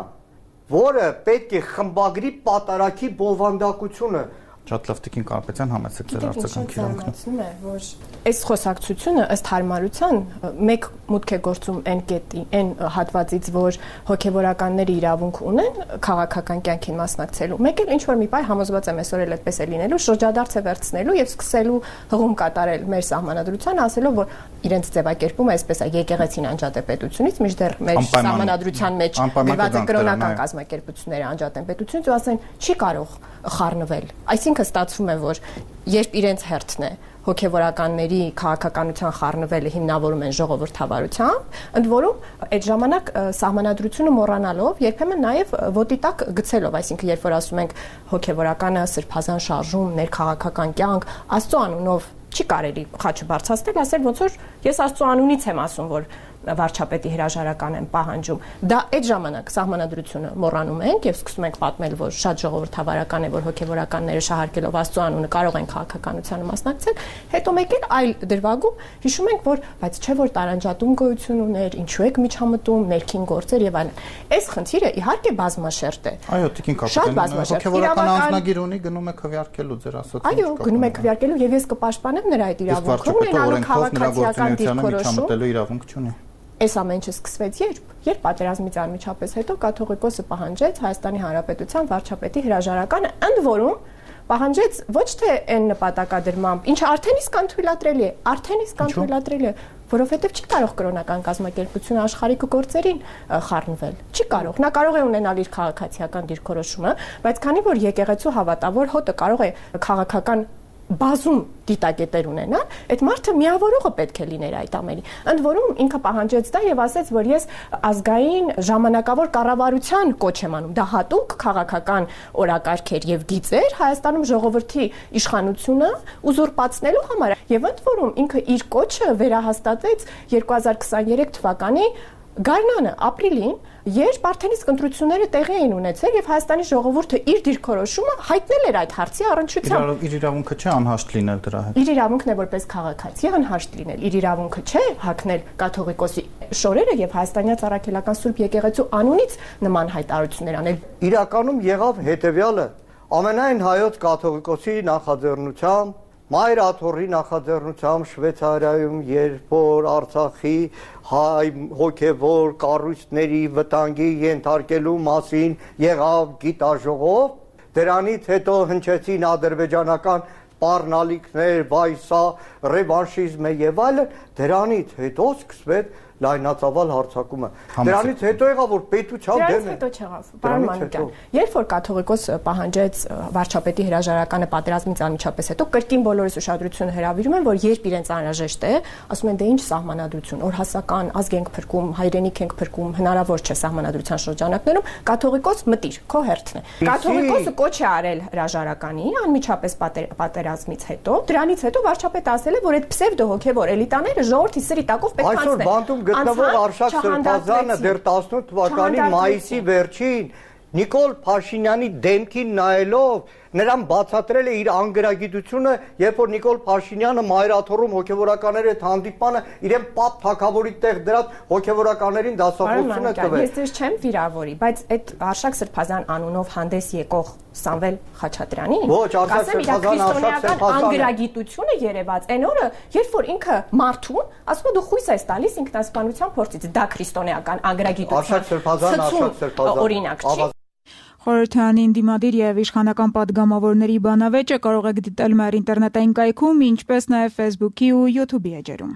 որը պետք է խմբագրի պատարագի բովանդակությունը։ Շատ լավ Տիկին Կարապետյան, համեցեք ձեր արձագանքի զարմացնում է, որ այս խոսակցությունը ըստ հարմարության մեկ մուտք է գործում այն կետի, այն հատվածից, որ հոգևորականները իրավունք ունեն քաղաքական կյանքին մասնակցելու։ Մեկ էլ ինչ որ մի բայ համոզված եմ այսօր էլ այդպես է լինելու, շրջադարձ է վերցնելու եւ սկսելու հղում կատարել մեր սահմանադրության, ասելով, որ իրենց ձևակերպումը այսպես է եկեղեցին անջատ է պետությունից, մինչդեռ մեր սահմանադրության մեջ գրված է կրոնական կազմակերպությունները անջատ են պետությունից ու ասեն չի կարող խառնվել։ Այսինքն ստացվում է, որ երբ իրենց հերթն է հոգևորականների քաղաքականության խառնվելը հիմնավորում են ժողովրդավարությամբ, ընդ որում այդ ժամանակ սահմանադրությունը մոռանալով, երբեմն նաև ոտի տակ գցելով, այսինքն երբ որ ասում ենք հոգևորականը սրբազան շարժում, ներքաղաքական կյանք, Աստծո անունով չի կարելի խաչը բարձրացնել, ասել ոնց որ ես Աստծո անունից եմ ասում, որ վարչապետի հրաժարական են պահանջում։ Դա այդ ժամանակ սահմանադրությունը մոռանում ենք եւ սկսում ենք պատմել, որ շատ ժողովրդավարական է, որ հոգևորականները շահարկելով Աստծո անունը կարող են քաղաքականությանը մասնակցել, հետո մեկ էլ այլ դրվագում հիշում ենք, որ բայց չէ որ տարանջատում գոյություն ուներ, ինչու եք միջամտում, ներքին գործեր եւ այլն։ Այս խնդիրը իհարկե բազմաշերտ է։ Այո, Տիկին Կարապետյան, հոգևորական անձնագիր ունի, գնում եք քվեարկելու ձեր ասածը։ Այո, գնում եք քվեարկելու եւ ես կպաշտպանեմ նրա այդ իրավունքը, ունենալու քաղաքացիական դիրքորոշում իրավունք չունի։ Այս ամեն ինչը սկսվեց երբ պատերազմից անմիջապես հետո կաթողիկոսը պահանջեց Հայաստանի Հանրապետության վարչապետի հրաժարականը, ընդ որում պահանջեց ոչ թե այն նպատակադրմամբ, ինչը արդեն իսկ անթույլատրելի է, որովհետև չի կարող կրոնական կազմակերպությունը աշխարհիկ գործերին խառնվել։ Չի կարող։ Նա կարող է ունենալ իր քաղաքացիական դիրքորոշումը, բայց քանի որ եկեղեցու հավատավոր հոտը կարող է քաղաքական բազում դիտակետեր ունենալ, այդ մարդը միավորողը պետք է լիներ այդ ամենի։ Ընդ որում ինքը պահանջեց դա եւ ասեց, որ ես ազգային ժամանակավոր կառավարության կոչ եմ անում։ Դա հատուկ քաղաքական օրակարգ էր եւ գիծ էր Հայաստանում ժողովրդի իշխանությունը ուզուրպացնելու համար։ Եվ ընդ որում ինքը իր կոչը վերահաստատեց 2023 թվականի գարնանը, ապրիլին, երբ արդեն իսկ ընտրությունները տեղի էին ունեցել եւ Հայաստանի ժողովուրդը իր դիրքորոշումը հայտնել էր այդ հարցի առնչությամբ։ Իր իրավունքը չէ անհաշտ լինել դրա հետ։ Իր իրավունքն է որպես քաղաքացի անհաշտ լինել։ Իր իրավունքը չէ հագնել կաթողիկոսի շորերը եւ Հայաստանյաց Առաքելական Սուրբ Եկեղեցու անունից նման հայտարարություններ անել։ Իրականում եղավ հետեւյալը. ամենայն հայոց կաթողիկոսի նախաձեռնությամբ Մայր Աթոռի նախաձեռնությամբ Շվեյցարիայում, երբ որ Արցախի հայ հոգևոր կառույցների վտանգի ենթարկելու մասին եղավ գիտաժողով, դրանից հետո հնչեցին ադրբեջանական պառնալիքներ, վայսա, ռևանշիզմ եւ այլն, դրանից հետո սկսվեց լայնածավալ հարձակումը։ Դրանից հետո եղավ որ պետության դեմ է։ Դրանից հետո չեղավ, պարոն Մանուկյան։ Երբ որ կաթողիկոսը պահանջեց վարչապետի հրաժարականը պատերազմից անմիջապես հետո, կրկին բոլորս ուշադրությունը հրավիրում են, որ երբ իրենց անհրաժեշտ է, ասում են դե ինչ սահմանադրություն, օրհասական ազգ ենք փրկում, հայրենիք ենք փրկում, հնարավոր չէ սահմանադրության շրջանակներում, կաթողիկոս մտիր, քո հերթն է։ Կաթողիկոսը կոչ է արել հրաժարականին անմիջապես պատերազմից հետո, դրանից հետո վարչապետը ասել է, որ այդ պսևդո հոգևոր էլիտաները ժողովրդի սրի տակով պետք է անցնեն։ Գտնվող Արշակ Սրբազանը դեռ 18 թվականի մայիսի վերջին Նիկոլ Փաշինյանի դեմքին նայելով նրան բացատրել է իր անգրագիտությունը, երբ որ Նիկոլ Փաշինյանը մայրաթոռում հոգևորականների հետ հանդիպանը իրեն պապ թագավորի տեղ դրած հոգևորականներին դասախոսությունը տվել։ Ես ձեզ չեմ վիրավորի, բայց այդ Արշակ Սրբազան անունով հանդես եկող Սամվել Խաչատրյանին, ասեմ իր քրիստոնեական անգրագիտությունը երևաց այն օրը, երբ որ ինքը մարդուն ասում է դու խույս ես տալիս ինքնասպանության փորձից, դա քրիստոնեական անգրագիտության օրինակ չի։ Խորհրդարանին դիմադիր եւ իշխանական падգամավորների բանավեճը կարող եք դիտել մեր ինտերնետային կայքում, ինչպես նաեւ Facebook-ի ու YouTube-ի էջերում։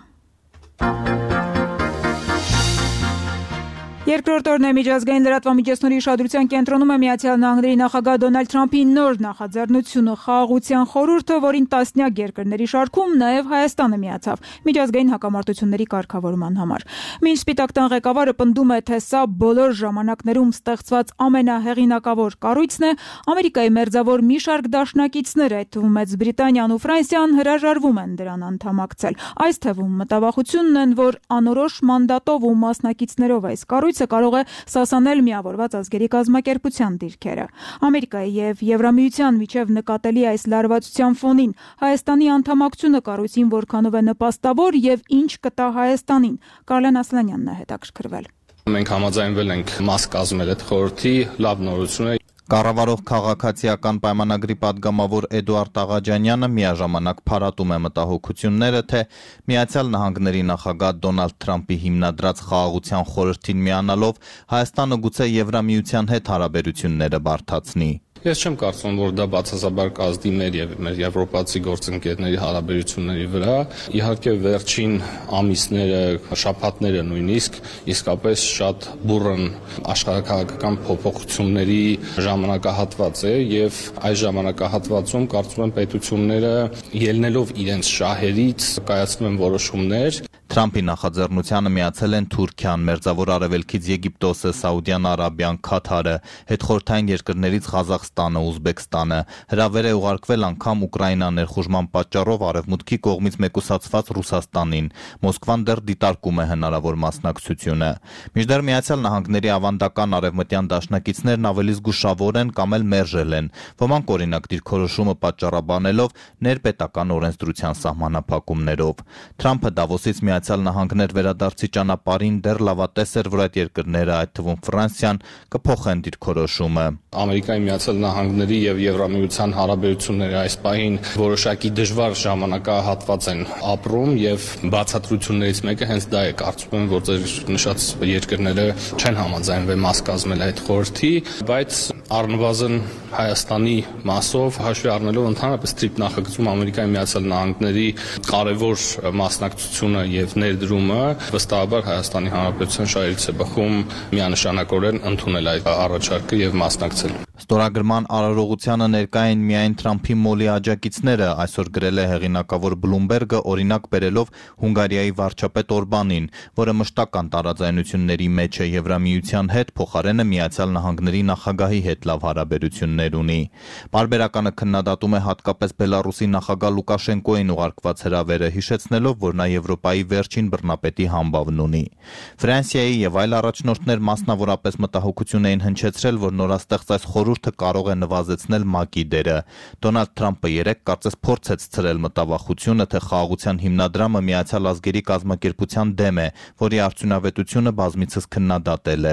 Երկրորդ օրն է միջազգային լրատվամիջոցների ուշադրության կենտրոնում է Միացյալ Նահանգների նախագահ Դոնալդ Թրամփի նոր նախաձեռնությունը խաղաղության խորհուրդը, որին տասնյակ երկրների շարքում նաև Հայաստանը միացավ միջազգային հակամարտությունների կարգավորման համար։ Մինչ Սպիտակ տան ղեկավարը պնդում է, թե սա բոլոր ժամանակներում ստեղծված ամենահեղինակավոր կառույցն է, Ամերիկայի մերձավոր մի շարք դաշնակիցներ, այդ թվում Մեծ Բրիտանիան ու Ֆրանսիան, հրաժարվում են դրան անդամակցել։ Այս թվում մտավախությունն են, որ անորոշ մանդատով ու մասնակիցներով այս կառույցը կարող է սասանել միավորված ազգերի կազմակերպության դիրքերը։ Ամերիկայի եւ Եվրամիության միջև նկատելի այս լարվածության ֆոնին Հայաստանի անդամակցությունը կառույցին որքանով է նպաստավոր եւ ինչ կտա Հայաստանին։ Կարլեն Ասլանյանն է հետաքրքրվել։ Մենք համաձայնվել ենք մաս կազմել այդ խորհրդի, լավ նորություն է։ Կառավարող քաղաքացիական պայմանագրի падգամավոր Էդուարդ Աղաջանյանը միաժամանակ փարատում է մտահոգությունները, թե Միացյալ Նահանգների նախագահ Դոնալդ Թրամփի հիմնադրած խաղաղության խորհրդին միանալով Հայաստանը գուցե Եվրամիության հետ հարաբերությունները բարդացնի։ Ես չեմ կարծում, որ դա բացասաբար կազդի մեր եւ մեր եվրոպացի գործընկերների հարաբերությունների վրա։ Իհարկե վերջին ամիսները, շաբաթները նույնիսկ իսկապես շատ բուռն աշխարհակաղակական փոփոխությունների ժամանակահատված է եւ այս ժամանակահատվածում կարծում եմ պետությունները ելնելով իրենց շահերից կայացնում են որոշումներ։ Թրամփի նախաձեռնությանը միացել են Թուրքիան, Մերձավոր Արևելքից Եգիպտոսը, Սաուդյան Արաբիան, Քաթարը, հետխորհրդային երկրներից Ղազախստանը, Ուզբեկստանը։ Հրավեր է ուղարկվել անգամ Ուկրաինա ներխուժման պատճառով Արևմուտքի կողմից մեկուսացված Ռուսաստանին։ Մոսկվան դեռ դիտարկում է հնարավոր մասնակցությունը։ Մինչդեռ Միացյալ Նահանգների ավանդական արևմտյան դաշնակիցներն ավելի զգուշավոր են կամ էլ մերժել են։ Ոմանք օրինակ դիրքորոշումը պատճառաբանելով ներպետական օրենսդրության սահմանափակումներով։ Թրամփը Դավոսից Միացյալ Նահանգներ վերադարձի ճանապարհին դեռ լավատես էր, որ այդ երկրները, այդ թվում Ֆրանսիան, կփոխեն դիրքորոշումը։ Ամերիկայի Միացյալ Նահանգների եւ Եվրամիության հարաբերությունները այս պահին որոշակի դժվար ժամանակահատված են ապրում եւ բացատրություններից մեկը հենց դա է, կարծում եմ, որ ձեր նշած երկրները չեն համաձայնվել մաս կազմել այդ խորհրդի, բայց առնվազն Հայաստանի մասով հաշվի առնելով ընդհանրապես TRIP նախագծում Ամերիկայի Միացյալ Նահանգների կարևոր մասնակցությունը եւ ներդրումը վստահաբար Հայաստանի Հանրապետության շահերից է բխում միանշանակորեն ընդունել այդ առաջարկը եւ մասնակցել։ Ստորագրման արարողությանը ներկա են միայն Թրամփի մոլի աջակիցները, այսօր գրել է հեղինակավոր Բլումբերգը, օրինակ բերելով Հունգարիայի վարչապետ Օրբանին, որը մշտական տարաձայնությունների մեջ է Եվրամիության հետ, փոխարենը Միացյալ Նահանգների նախագահի հետ լավ հարաբերություններ ունի։ Պարբերականը քննադատում է հատկապես Բելարուսի նախագահ Լուկաշենկոին ուղարկված հրավերը, հիշեցնելով, որ նա Եվրոպայի վերջին բռնապետի համբավն ունի։ Ֆրանսիայի եւ այլ առաջնորդներ մասնավորապես մտահոգություն էին հնչեցրել, որ նորաստեղծ այս խորհուրդը կարող է նվազեցնել ՄԱԿ-ի դերը։ Դոնալդ Թրամփը երեկ կարծես փորձեց ցրել մտավախությունը, թե խաղաղության հիմնադրամը Միացյալ ազգերի կազմակերպության դեմ է, որի արդյունավետությունը բազմիցս քննադատել է։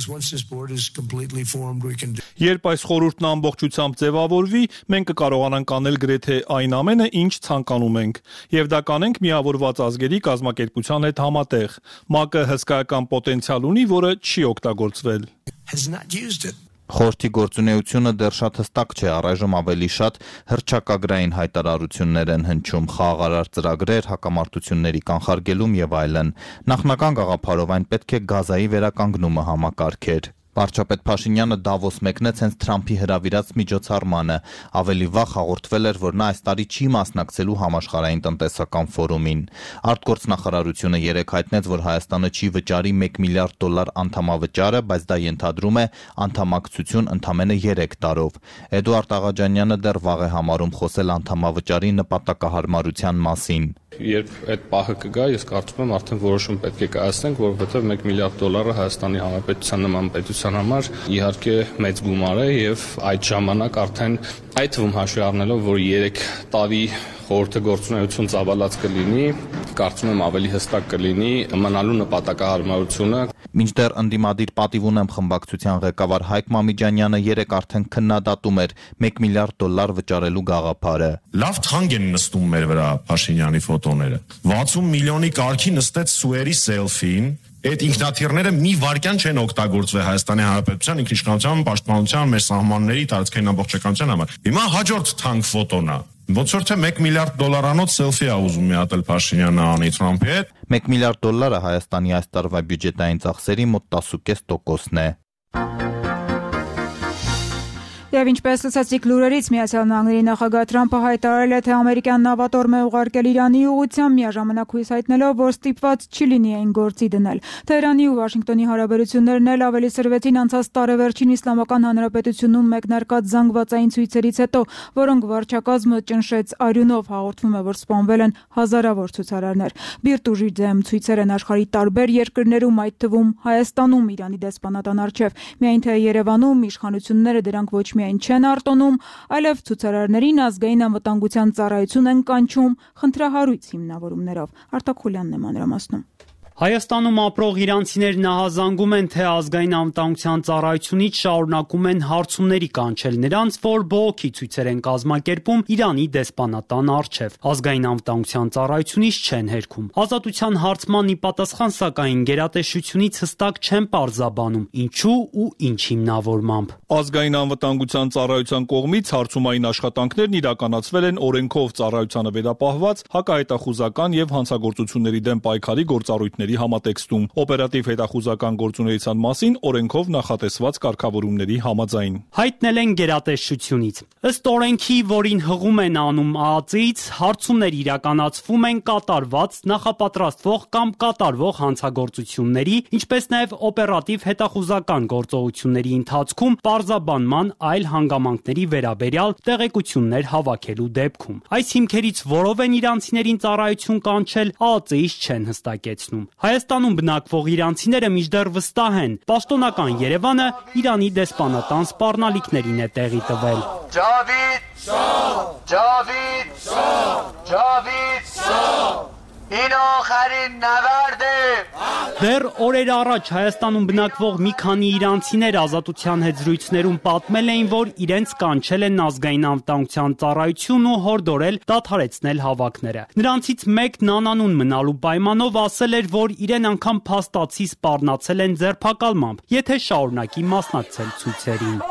Երբ այս խորհուրդն ամբողջությամբ ձևավորվի, մենք կկարողանանք անել գրեթե այն ամենը, ինչ ցանկանում ենք, եւ դա կանենք միավորված ազգերի կազմակերպության հետ համատեղ։ ՄԱԿ-ը հսկայական պոտենցիալ ունի, որը չի օգտագործվել։ Խորհրդի գործունեությունը դեռ շատ հստակ չէ, առայժմ ավելի շատ հռչակագրային հայտարարություններ են հնչում, խաղաղարար ծրագրեր, հակամարտությունների կանխարգելում եւ այլն։ Նախնական գաղափարով այն պետք է Գազայի վերականգնումը համակարգեր։ Վարչապետ Փաշինյանը Դավոս մեկնեց հենց Թրամփի հրավիրած միջոցառմանը։ Ավելի վաղ հաղորդվել էր, որ նա այս տարի չի մասնակցելու համաշխարհային տնտեսական ֆորումին։ Արտգործնախարարությունը երեկ հայտնեց, որ Հայաստանը չի վճարի $1 միլիարդ անդամավճարը, բայց դա ենթադրում է անդամակցություն ընդամենը 3 տարով։ Էդուարդ Աղաջանյանը դեռ վաղ է համարում խոսել անդամավճարի նպատակահարմարության մասին։ Երբ այդ պահը կգա, ես կարծում եմ արդեն որոշում պետք է կայացնենք, որովհետև $1 միլիարդ Հայաստանի Հանրապետության նման պետության հասարակության համար իհարկե մեծ գումար է եւ այդ ժամանակ արդեն այդ թվում հաշվի առնելով, որ 3 տարի խորհրդի գործունեություն ծավալած կլինի, կարծում եմ ավելի հստակ կլինի մնալու նպատակահարմարությունը։ Մինչդեռ ընդդիմադիր պատիվ ունեմ խմբակցության ղեկավար Հայկ Մամիջանյանը երեկ արդեն քննադատում էր $1 միլիարդ վճարելու գաղափարը։ Լավ թանկ են նստում մեր վրա Փաշինյանի ֆոտոները։ 60 միլիոնի կարգի նստեց Սուերի սելֆին, այդ ինքնաթիռները մի վայրկյան չեն օգտագործվել Հայաստանի Հանրապետության ինքնիշխանության, պաշտպանության, մեր սահմանների տարածքային ամբողջականության համար։ Հիմա հաջորդ թանկ ֆոտոն է։ Ոնց որ թե $1 միլիարդ սելֆի է ուզում միատել Փաշինյանը անի Թրամփի հետ։ $1 միլիարդ Հայաստանի այս տարվա բյուջետային ծախսերի մոտ 10.5%-ն է։ Եվ ինչպես լսեցիք լուրերից, Միացյալ Նահանգների նախագահ Թրամփը հայտարարել է, թե ամերիկյան նավատորմ է ուղարկել Իրանի ուղղությամբ, միաժամանակ հույս հայտնելով, որ ստիպված չի լինի այն գործի դնել։ Թեհրանի ու Վաշինգտոնի հարաբերություններն էլ ավելի սրվեցին անցած տարեվերջին Իսլամական Հանրապետությունում մեկնարկած զանգվածային ցույցերից հետո, որոնք վարչակազմը ճնշեց արյունով, հաղորդվում է, որ սպանվել են հազարավոր ցուցարարներ։ Բիրտ ուժի դեմ ցույցեր են աշխարհի տարբեր երկրներում, այդ թվում Հայաստանում Իրանի դեսպանատան առջև։ Միայն թե Երևանում իշխանությունները դրանք ոչ միայն չեն արտոնում, այլև ցուցարարներին ազգային անվտանգության ծառայություն են կանչում խնդրահարույց հիմնավորումներով։ Արտակ Խուլյանն է մանրամասնում։ Հայաստանում ապրող իրանցիներ նահազանգում են, թե ազգային անվտանգության ծառայությունից շարունակում են հարցումների կանչել նրանց, որ բողոքի ցույցեր են կազմակերպում Իրանի դեսպանատան առջև։ Ազգային անվտանգության ծառայությունից չեն հերքում։ Ազատության հարցման ի պատասխան, սակայն գերատեսչությունից հստակ չեն պարզաբանում ինչու ու ինչ հիմնավորմամբ։ Ազգային անվտանգության ծառայության կողմից հարցումային աշխատանքներն իրականացվել են օրենքով ծառայությանը վերապահված հակահետախուզական եւ հանցագործությունների դեմ պայքարի գործառույթների համատեքստում, օպերատիվ հետախուզական գործունեության մասին օրենքով նախատեսված կարգավորումների համաձայն։ Հայտնել են գերատեսչությունից։ Ըստ օրենքի, որին հղում են անում ԱԱԾ-ից, հարցումներ իրականացվում են կատարված, նախապատրաստվող կամ կատարվող հանցագործությունների, ինչպես նաև օպերատիվ հետախուզական գործողությունների ընթացքում պարզաբանման այլ հանգամանքների վերաբերյալ տեղեկություններ հավաքելու դեպքում։ Այս հիմքերից որով են իրանցիներին ծառայություն կանչել, ԱԱԾ-ից չեն հստակեցնում։ Հայաստանում բնակվող իրանցիները մինչդեռ վստահ են, պաշտոնական Երևանը Իրանի դեսպանատան սպառնալիքներին է տեղի տվել։ Ջավիդ, Ջավիդ, Ջավիդ, این آخرین نبرده Դեռ օրեր առաջ Հայաստանում բնակվող մի քանի իրանցիներ ազատության հետ զրույցներում պատմել էին, որ իրենց կանչել են ազգային անվտանգության ծառայություն ու հորդորել դադարեցնել հավաքները։ Նրանցից մեկն անանուն մնալու պայմանով ասել էր, որ իրեն անգամ փաստացի սպառնացել են ձերբակալմամբ, եթե շարունակի մասնակցել ցույցերին։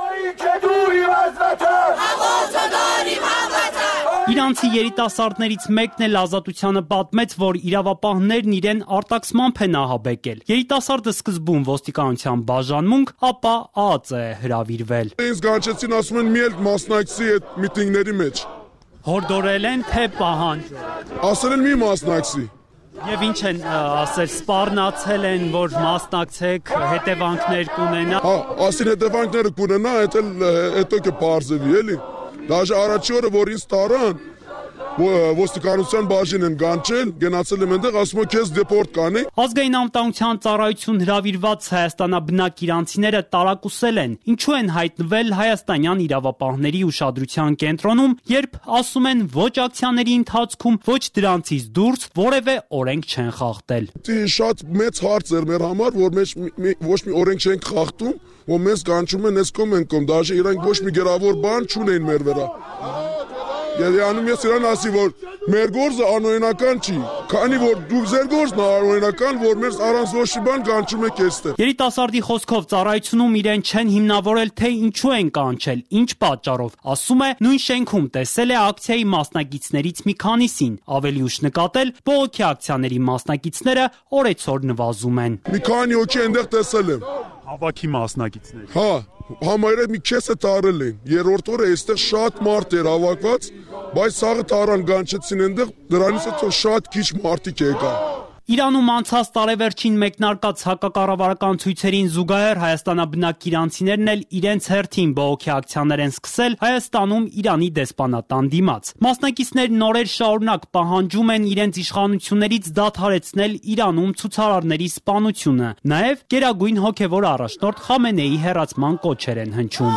Իրանցի երիտասարդներից մեկն էլ ազատությանը պատմեց, որ իրավապահներն իրեն արտաքսմամբ են ահաբեկել։ Երիտասարդը սկզբում ոստիկանության բաժանմունք, ապա ԱԱԾ է հրավիրվել։ Ինձ կանչեցին, ասում են մի էլ մասնակցի այդ միտինգների մեջ։ Հորդորել են, թե պահանջ։ Ասել են մի մասնակցի։ Եվ ինչ են ասել, սպառնացել են, որ մասնակցեք, հետևանքներ կունենա։ Հա, ասին հետևանքները կունենա, հետո կպարզվի, էլի։ Դաժե առաջի օրը, որ ինձ տարան, ոստիկանության բաժին են կանչել, գնացել եմ այնտեղ, ասում են քեզ դեպորտ կանենք։ Ազգային անվտանգության ծառայություն հրավիրված հայաստանաբնակ իրանցիները տարակուսել են, ինչու են հայտնվել հայաստանյան իրավապահների ուշադրության կենտրոնում, երբ ասում են ոչ ակցիաների ընթացքում, ոչ դրանցից դուրս որևէ օրենք չեն խախտել։ Շատ մեծ հարց էր մեր համար, որ ոչ մի օրենք չենք խախտում, որ մեզ կանչում են այս կողմ են կողմ, դաժե իրանք ոչ մի գերավոր բան չունեն մեր վրա։ Անում ես իրան ասի, որ մեր գործը անօրինական չի, քանի որ դու ձեր գործն անօրինական, որ մեր առանց ոչ մի բան կանչում եք այստեղ։ Երիտասարդի խոսքով ծառայությունում իրեն չեն հիմնավորել, թե ինչու են կանչել, ինչ պատճառով։ Ասում է, նույն շենքում տեսել է ակցիայի մասնակիցներից մի քանիսին, ավելի ուշ նկատել, բողոքի ակցիաների մասնակիցները օրեցօր նվազում են։ Մի քանի հոգի այնտեղ տեսել եմ։ Հավաքի մասնակիցներ։ Հա, համարը մի քեսը տարել են։ Երրորդ օրը այստեղ շատ մարդ էր հավաքված, բայց սաղը տարան կանչեցին այնտեղ, դրանից հետո շատ քիչ մարդիկ եկան։ Իրանում անցած տարեվերջին մեկնարկած հակակառավարական ցույցերին զուգահեռ հայաստանաբնակ իրանցիներն էլ իրենց հերթին բողոքի ակցիաներ են սկսել Հայաստանում Իրանի դեսպանատան դիմաց։ Մասնակիցներն օրեր շարունակ պահանջում են իրենց իշխանություններից դադարեցնել Իրանում ցուցարարների սպանությունը։ Նաև գերագույն հոգևոր առաջնորդ Խամենեիի հեռացման կոչեր են հնչում։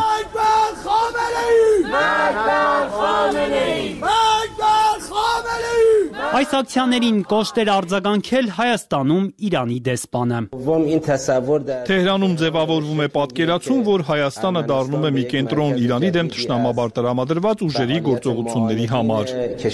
Այս ակցիաներին կոշտ էր արձագանքել Հայաստանում Իրանի դեսպանը։ Թեհրանում ձևավորվում է պատկերացում, որ Հայաստանը դառնում է մի կենտրոն Իրանի դեմ թշնամաբար տրամադրված ուժերի գործողությունների համար։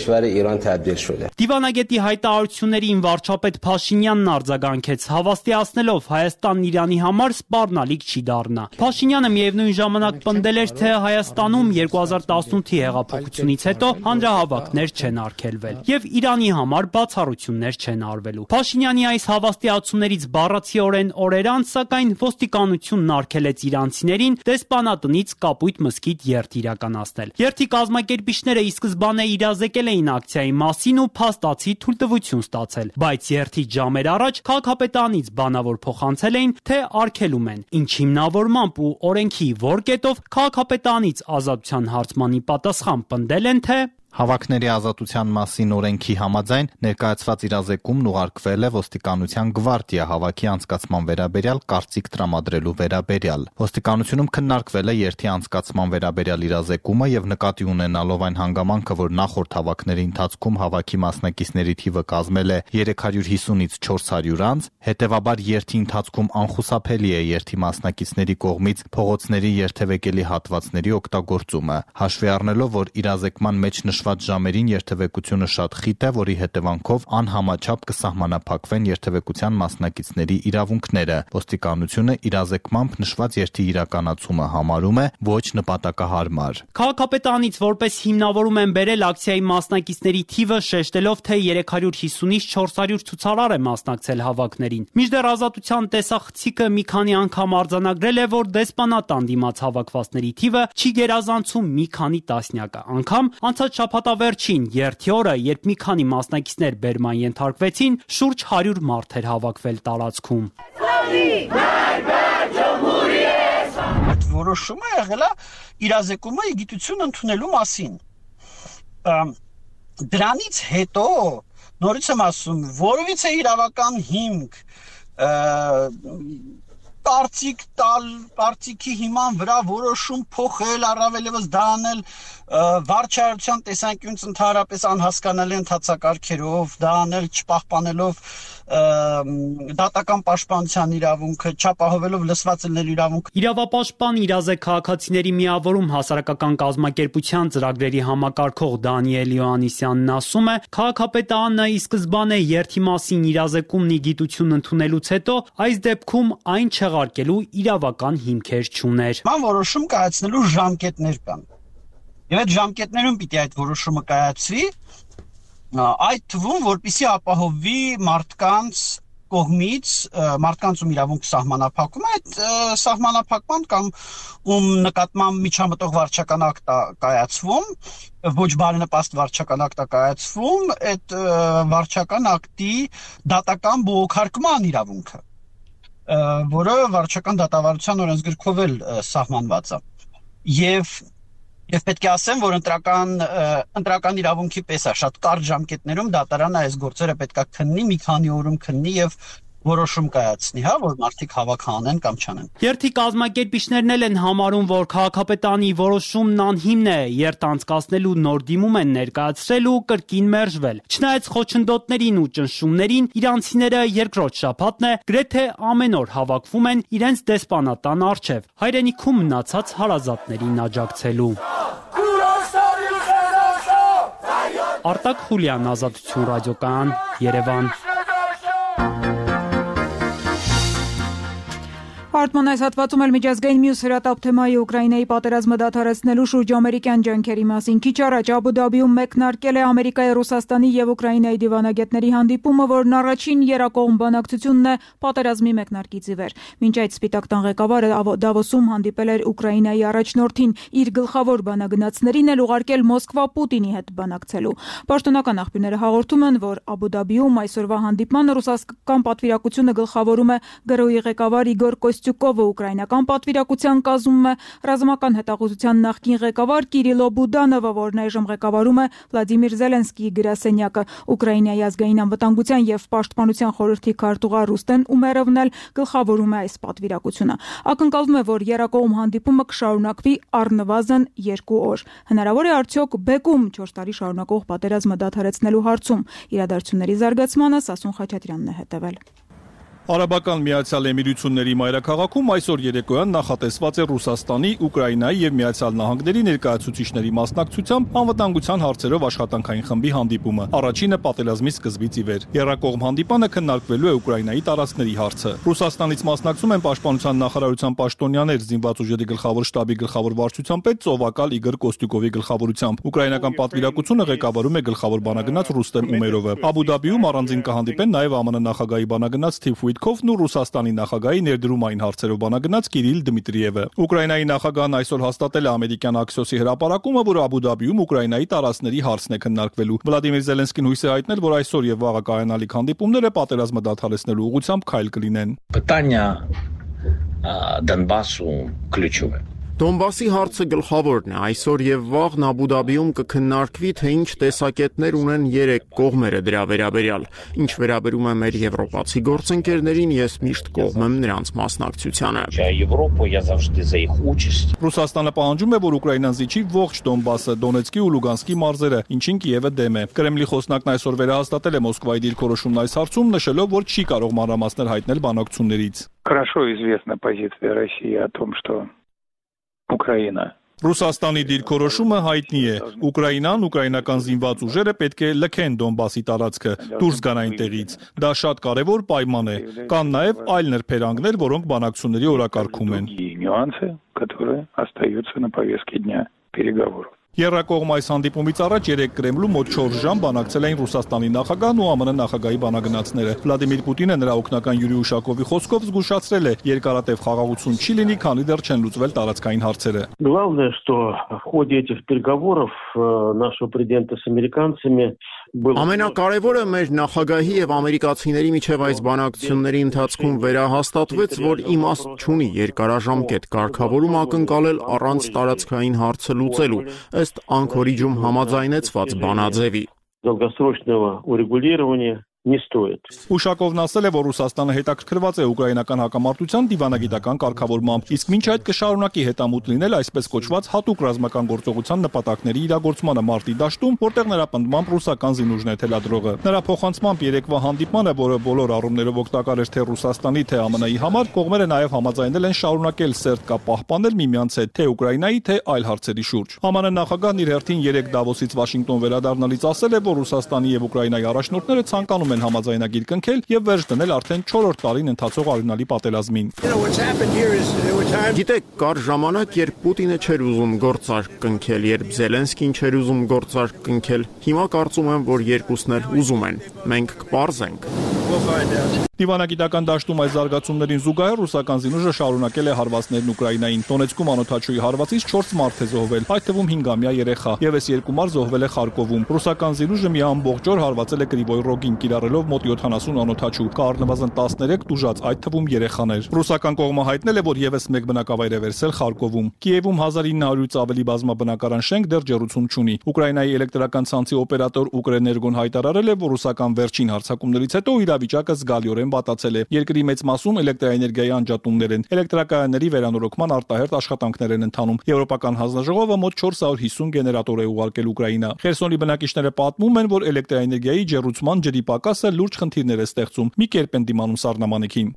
Դիվանագետի հայտարարություններին վարչապետ Փաշինյանն արձագանքեց, հավաստիացնելով Հայաստանն Իրանի համար սպառնալիք չի դառնա։ Փաշինյանը միևնույն ժամանակ պնդել էր, թե Հայաստանում 2018-ի հեղափոխությունից հետո հանրահավաքներ չեն արգելվել եւ Իրանի համար բացառություններ չեն արվելու։ Փաշինյանի այս հավաստիացումներից բառացիորեն օրեր անց, սակայն ոստիկանությունն արգելեց իրանցիներին դեսպանատնից Կապույտ մզկիթ երթ իրականացնել։ Երթի կազմակերպիչները ի սկզբանե իրազեկել էին ակցիայի մասին ու փաստացի թույլտվություն ստացել, բայց երթից ժամեր առաջ քաղաքապետարանից բանավոր փոխանցել էին, թե արգելում են, ինչ հիմնավորմամբ ու օրենքի որ կետով քաղաքապետարանից ազատության հարցմանի պատասխան պնդել են, թե Հավաքների ազատության մասին օրենքի համաձայն ներկայացված իրազեկումն ուղարկվել է ոստիկանության գվարդիա հավաքի անցկացման վերաբերյալ կարծիք տրամադրելու վերաբերյալ։ Ոստիկանությունում քննարկվել է երթի անցկացման վերաբերյալ իրազեկումը եւ նկատի ունենալով այն հանգամանքը, որ նախորդ հավաքների ընթացքում հավաքի մասնակիցների թիվը կազմել է 350-ից 400 անց, հետեւաբար երթի ընթացքում անխուսափելի է երթի մասնակիցների կողմից փողոցների երթևեկելի հատվածների օգտագործումը, հաշվի առնելով, որ իրազեկման մեջ նշված ժամերին երթևեկությունը շատ խիտ է, որի հետևանքով անհամաչափ կսահմանափակվեն երթևեկության մասնակիցների իրավունքները։ Ոստիկանությունը իրազեկմամբ նշված երթի իրականացումը համարում է ոչ նպատակահարմար։ Քաղաքապետարանից որպես հիմնավորում են բերել ակցիայի մասնակիցների թիվը, շեշտելով, թե 350-ից 400 ցուցարար է մասնակցել հավաքներին։ Մինչդեռ Ազատության տեսախցիկը մի քանի անգամ արձանագրել է, որ դեսպանատան դիմաց հավաքվածների թիվը չի գերազանցում մի քանի տասնյակը անգամ, անցած շաբաթավերջին երթի օրը, երբ մի քանի մասնակիցներ բերման ենթարկվեցին, շուրջ 100 մարդ էր հավաքվել տարածքում։ Այդ որոշումը եղել է իրազեկումը գիտություն ընդունելու մասին։ Դրանից հետո նորից եմ ասում, որովից է իրավական հիմք կարծիք տալ, կարծիքի հիման վրա որոշում փոխել, առավելևս դա անել վարչարության տեսանկյունից ընդհանրապես անհասկանալի ընթացակարգերով, դա անել չպահպանելով դատական պաշտպանության իրավունքը, չապահովելով լսված ելնելու իրավունքը։ Իրավապաշտպան Իրազեկ քաղաքացիների միավորում հասարակական կազմակերպության ծրագրերի համակարգող Դանիել Յոհաննիսյանն ասում է, քաղաքապետարանը ի սկզբանե երթի մասին իրազեկումն ի գիտություն ընդունելուց հետո այս դեպքում այն չեղարկելու իրավական հիմքեր չուներ։ Ման որոշում կայացնելու ժամկետներ կան։ Եվ այդ ժամկետներում պիտի այդ որոշումը կայացվի, այդ թվում, որպեսզի ապահովվի մարդկանց կողմից մարդկանցում իրավունք սահմանափակում, այդ սահմանափակման կամ ում նկատմամբ միջամտող վարչական ակտ կայացվում, ոչ բարենպաստ վարչական ակտ կայացվում, այդ վարչական ակտի դատական բողոքարկման իրավունքը, որը վարչական դատավարության օրենսգրքով էլ սահմանված է։ Եվ պետք է ասեմ, որ ընտրական իրավունքի պես է, շատ կարճ ժամկետներում դատարանը այս գործերը պետք է քննի, մի քանի օրում քննի եւ որոշում կայացնի, որ մարդիկ հավաք անեն կամ չանեն։ Երթի կազմակերպիչներն էլ են համարում, որ քաղաքապետարանի որոշումն անհիմն է, երթ անցկացնելու նոր դիմում են ներկայացրել ու կրկին մերժվել։ Չնայած խոչընդոտներին ու ճնշումներին, իրանցիները երկրորդ շաբաթն է գրեթե ամեն օր հավաքվում են իրենց դեսպանատան առջև, հայրենիքում մնացած հարազատներին աջակցելու։ Արտակ Խուլյան, Ազատություն ռադիոկայան, Երևան։ Արտման այս հատվածում էլ միջազգային մյուս հրատապ թեմայի Ուկրաինայի պատերազմը դադարեցնելու շուրջ ամերիկյան ջանքերի մասին։ Քիչ առաջ Աբու Դաբիում մեկնարկել է Ամերիկայի, Ռուսաստանի եւ Ուկրաինայի դիվանագետների հանդիպումը, որն առաջին երակողմ բանակցությունն է պատերազմի մեկնարկից ի վեր։ Մինչ այդ Սպիտակ տան ղեկավարը Դավոսում հանդիպել էր Ուկրաինայի առաջնորդին, իր գլխավոր բանագնացներին էլ ուղարկել Մոսկվա Պուտինի հետ բանակցելու։ Պաշտոնական աղբյուրները հաղորդում են, որ Աբու Դաբիում այսօրվա հանդիպմանը ռուսական պատվիրակությունը գլխավորում է ԳՌՈ-ի ղեկավար Իգոր Կոստյուկովը, ուկրաինական պատվիրակության կազմում է ռազմական հետախուզության նախկին ղեկավար Կիրիլո Բուդանովը, որն այժմ ղեկավարում է Վլադիմիր Զելենսկիի գրասենյակը։ Ուկրաինայի ազգային անվտանգության եւ պաշտպանության խորհրդի քարտուղար Ռուստեն Ումերովն էլ գլխավորում է այս պատվիրակությունը։ Ակնկալվում է, որ երակողմ հանդիպումը կշարունակվի առնվազն 2 օր։ Հնարավոր է արդյոք Բեկում 4 տարի շարունակող պատերազմը դադարեցնելու հարցում իրադարձությունների զարգացմանը Սասուն Խաչատրյանն է հետևել։ Արաբական Միացյալ Էմիրությունների մայրաքաղաքում այսօր երեկոյան նախատեսված է Ռուսաստանի, Ուկրաինայի եւ Միացյալ Նահանգների ներկայացուցիչների մասնակցությամբ անվտանգության հարցերով աշխատանքային խմբի հանդիպումը։ Առաջինը պատերազմի սկզբից ի վեր։ Եռակողմ հանդիպանը քննարկվելու է Ուկրաինայի տարածքների հարցը։ Ռուսաստանից մասնակցում են Պաշտպանության նախարարության պաշտոնյաներ, զինված ուժերի գլխավոր շտաբի գլխավոր վարչության պետ Ծովակալ Իգոր Կոստյուկովի գլխավորությամբ։ Ուկրաինական պատվիրակությունը ղեկավարում է գլխավոր բանագնաց Ռուստեմ Ումերովը։ Աբու Դաբիում առանձին կհանդիպեն նաև ԱՄՆ նախագահի բանագնաց Սթիվ Վիտքոֆն ու Ռուսաստանի նախագահի ներդրումային հարցերով բանագնաց Կիրիլ Դմիտրիևը։ Ուկրաինայի նախագահն այսօր հաստատել է ամերիկյան Աքսիոսի հրապարակումը, որ Աբու Դաբիում Ուկրաինայի տարածքների հարցն է քննարկվելու։ Վլադիմիր Զելենսկին հույս է հայտնել, որ այսօր եւ վաղը կայանալիք հանդիպումները պատերազմը դադարեցնելու ուղղությամբ քայլ կլինեն։ Питання Դոնբասу ключове։ Դոնբասի հարցը գլխավորն է։ Այսօր եւ վաղն Աբու Դաբիում կքննարկվի, թե ինչ տեսակետներ ունեն երեք կողմերը դրա վերաբերյալ։ Ինչ վերաբերում է մեր եվրոպացի գործընկերներին, ես միշտ կողմ եմ նրանց մասնակցությանը։ Ռուսաստանը պահանջում է, որ Ուկրաինան զիջի ողջ Դոնբասը, Դոնեցկի ու Լուգանսկի մարզերը, ինչին Կիևը դեմ է։ Կրեմլի խոսնակն այսօր վերահաստատել է Մոսկվայի դիրքորոշումն այս հարցում, նշելով, որ չի կարող մանրամասներ հայտնել բանակցություններից։ Хорошо известна позиция России о том, что Ուկրաինա Ռուսաստանի դիրքորոշումը հայտնի է։ Ուկրաինան, ուկրաինական զինված ուժերը պետք է լքեն Դոնբասի տարածքը, դուրս գան այնտեղից։ Դա շատ կարևոր պայման է։ Կան նաև այլ նրբերանգներ, որոնք բանակցությունների օրակարգում են։ Нюансы, которые остаются на повестке дня переговоров։ Եռակողմ այս հանդիպումից առաջ 3 Կրեմլում մոտ 4 ժամ բանակցել էին Ռուսաստանի նախագահն ու ԱՄՆ նախագահի բանագնացները։ Վլադիմիր Պուտինը նրա օգնական Յուրի Ուշակովի խոսքով զգուշացրել է, երկարատև խաղաղություն չի լինի, քանի դեռ չեն լուծվել տարածքային հարցերը։ Главное, что в ходе этих переговоров нашего президента с американцами Ամենակարևորը մեր նախագահի եւ ամերիկացիների միջև այս բանակցությունների ընթացքում վերահաստատվեց, որ իմաստ չունի երկարաժամկետ կարգավորում ակնկալել առանց տարածքային հարցը լուծելու, ըստ Անկորիջում համաձայնեցված բանաձևի։ Долгосрочного урегулирования не стоит. Ուշակովն ասել է, որ Ռուսաստանը հետաքրքրված է ուկրաինական հակամարտության դիվանագիտական կարգավորմամբ, իսկ մինչ այդ կշարունակի հետամուտ լինել այսպես կոչված հատուկ ռազմական գործողության նպատակների իրագործմանը մարտի դաշտում, որտեղ նրա պնդմամբ ռուսական զինուժն է թելադրողը։ Նրա փոխանցմամբ երեկվա հանդիպմանը, որը բոլոր առումներով օգտակար էր թե Ռուսաստանի, թե ԱՄՆ-ի համար, կողմերը նաև համաձայնել են շարունակել սերտ կապ պահպանել միմյանց հետ, թե Ուկրաինայի, թե այլ հարցերի շուրջ։ ԱՄՆ նախագահն իր հերթին 3 Դավոսից Վաշինգտոն վերադառնալից ասել է, որ Ռուսաստանի եւ Ուկրաինայի առաջնորդները ցանկանում են համաձայնագիր կնքել եւ վերջ դնել արդեն 4-րդ տարին ընթացող արյունալի պատերազմին։ Գիտեք, կար ժամանակ, երբ Պուտինը չէր ուզում գործարք կնքել, երբ Զելենսկին չէր ուզում գործարք կնքել։ Հիմա կարծում եմ, որ երկուսն էլ ուզում են։ Մենք կպարզենք։ Դիվանագիտական դաշտում այս զարգացումներին զուգահեռ ռուսական զինուժը շարունակել է հարվածներն Ուկրաինային։ Դոնեցկում անօթաչուի հարվածից 4 մարդ է զոհվել, այդ թվում 5-ամյա երեխա, եւս 2 մարդ զոհվել է Խարկովում։ Ռուսական զինուժը մի ամբողջ օր հարվածել է Կրիվոյ Ռոգին, կիրառելով մոտ 70 անօթաչու, կա առնվազն 13 տուժած, այդ թվում երեխաներ։ Ռուսական կողմը հայտնել է, որ եւս 1 բնակավայր է վերցել Խարկովում։ Կիևում 1900-ից ավելի բազմաբնակարան շենք դեռ ջերուցում չունի։ Ուկրաինայի էլեկտրական ցանցի օպերատոր Ուկրեներգոն հայտարարել է, որ ռուսական վերջին հարձակումներից հետո իրավիճակը զգալիորեն վատացել է։ Երկրի մեծ մասում էլեկտրաէներգիայի անջատումներ են։ Էլեկտրակայանների վերանորոգման արտահերթ աշխատանքներ են ընթանում։ Եվրոպական հանձնաժողովը մոտ 450 գեներատոր է ուղարկել Ուկրաինա։ Խերսոնի բնակիչները պատմում են, որ էլեկտրաէներգիայի ջերուցման ջրի պակասը լուրջ խնդիրներ է ստեղծում։ Մի կերպ են դիմանում սառնամանիքին։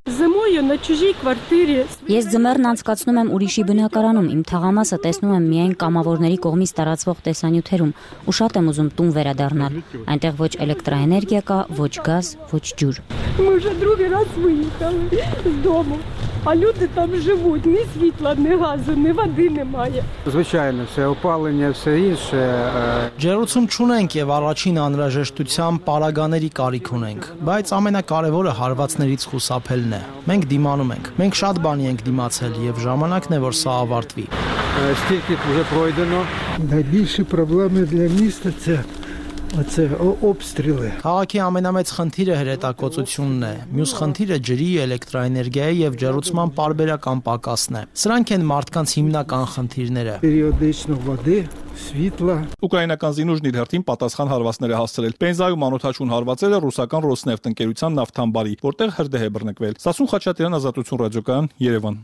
Ես ձմեռն անցկացնում եմ ուրիշի բնակարանում, իմ թաղամասը տեսնում եմ միայն կամավորների կողմից տարածվող տեսանյութերում ու շատ եմ ուզում տուն վերադառնալ։ Այնտեղ ոչ էլեկտրաէներգիա կա, ոչ գազ, ոչ ջուր։ а люди там живуть, ні світла, ні газу, ні води немає. Звичайно, все опалення, все інше. Ջերուցում չունենք եւ առաջին անհրաժեշտության պարագաների կարիք ունենք, բայց ամենակարևորը հարվածներից խուսափելն է։ Մենք դիմանում ենք։ Մենք շատ բանի ենք դիմացել եւ ժամանակն է, որ սա ավարտվի։ Стільки вже пройдено. Найбільші проблеми для міста це обстріли. Քաղաքի ամենամեծ խնդիրը հրետակոծությունն է։ Մյուս խնդիրը ջրի, էլեկտրաէներգիայի եւ ջեռուցման պարբերական պակասն է։ Սրանք են մարդկանց հիմնական խնդիրները։ Періодично води, світла. Ուկրաինական զինուժն իր հերթին պատասխան հարվածներ է հասցրել։ Պենզայում անօթաչուն հարվածել է ռուսական Ռոսնեֆտ ընկերության նավթամբարի, որտեղ հրդեհ է բռնկվել։ Սասուն Խաչատրյան, Ազատություն ռադիոկայան, Երևան։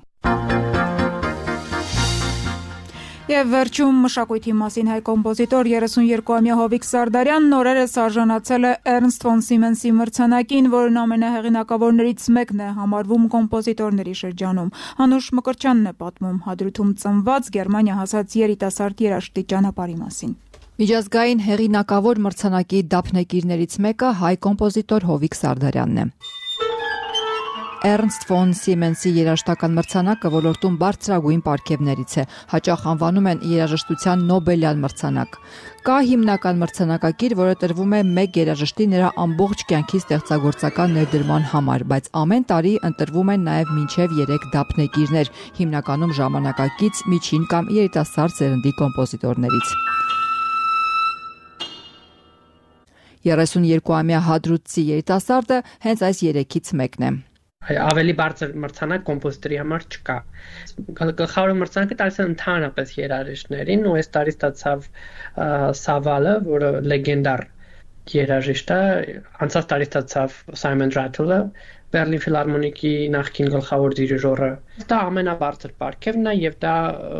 Եվ վերջում մշակույթի մասին հայ կոմպոզիտոր 32-ամյա Հովիկ Սարդարյանն օրերս արժանացել է Էրնստ ֆոն Սիմենսի մրցանակին, որն ամենահեղինակավորներից մեկն է համարվում կոմպոզիտորների շրջանում։ Հանուշ Մկրտչյանն է պատմում Հադրութում ծնված Գերմանիա հասած երիտասարդ երաժշտի ճանապարհի մասին։ Միջազգային հեղինակավոր մրցանակի դափնեկիրներից մեկը հայ կոմպոզիտոր Հովիկ Սարդարյանն է։ Էրնստ ֆոն Սիմենսի երաժշտական մրցանակը ոլորտում բարձրագույն պարգևներից է, հաճախ անվանում են երաժշտության Նոբելյան մրցանակ։ Կա հիմնական մրցանակակիր, որը տրվում է մեկ երաժշտի նրա ամբողջ կյանքի ստեղծագործական ներդրման համար, բայց ամեն տարի ընտրվում են նաև մինչև 3 դափնեկիրներ, հիմնականում ժամանակակից, միջին կամ երիտասարդ սերնդի կոմպոզիտորներից։ 32-ամյա հադրութցի երիտասարդը հենց այս 3-ից մեկն է։ Ավելի բարձր մրցանակ կոմպոզիտորի համար չկա։ Գլխավոր մրցանակը տալիս են ընդհանրապես երաժիշտներին, ու այս տարի ստացավ Սավալը, որը լեգենդար երաժիշտ է, անցած տարի ստացավ Սայմոն Ռաթլը, Բերլին ֆիլհարմոնիկի նախկին գլխավոր դիրիժորը։ Դա ամենաբարձր պարգևն է եւ դա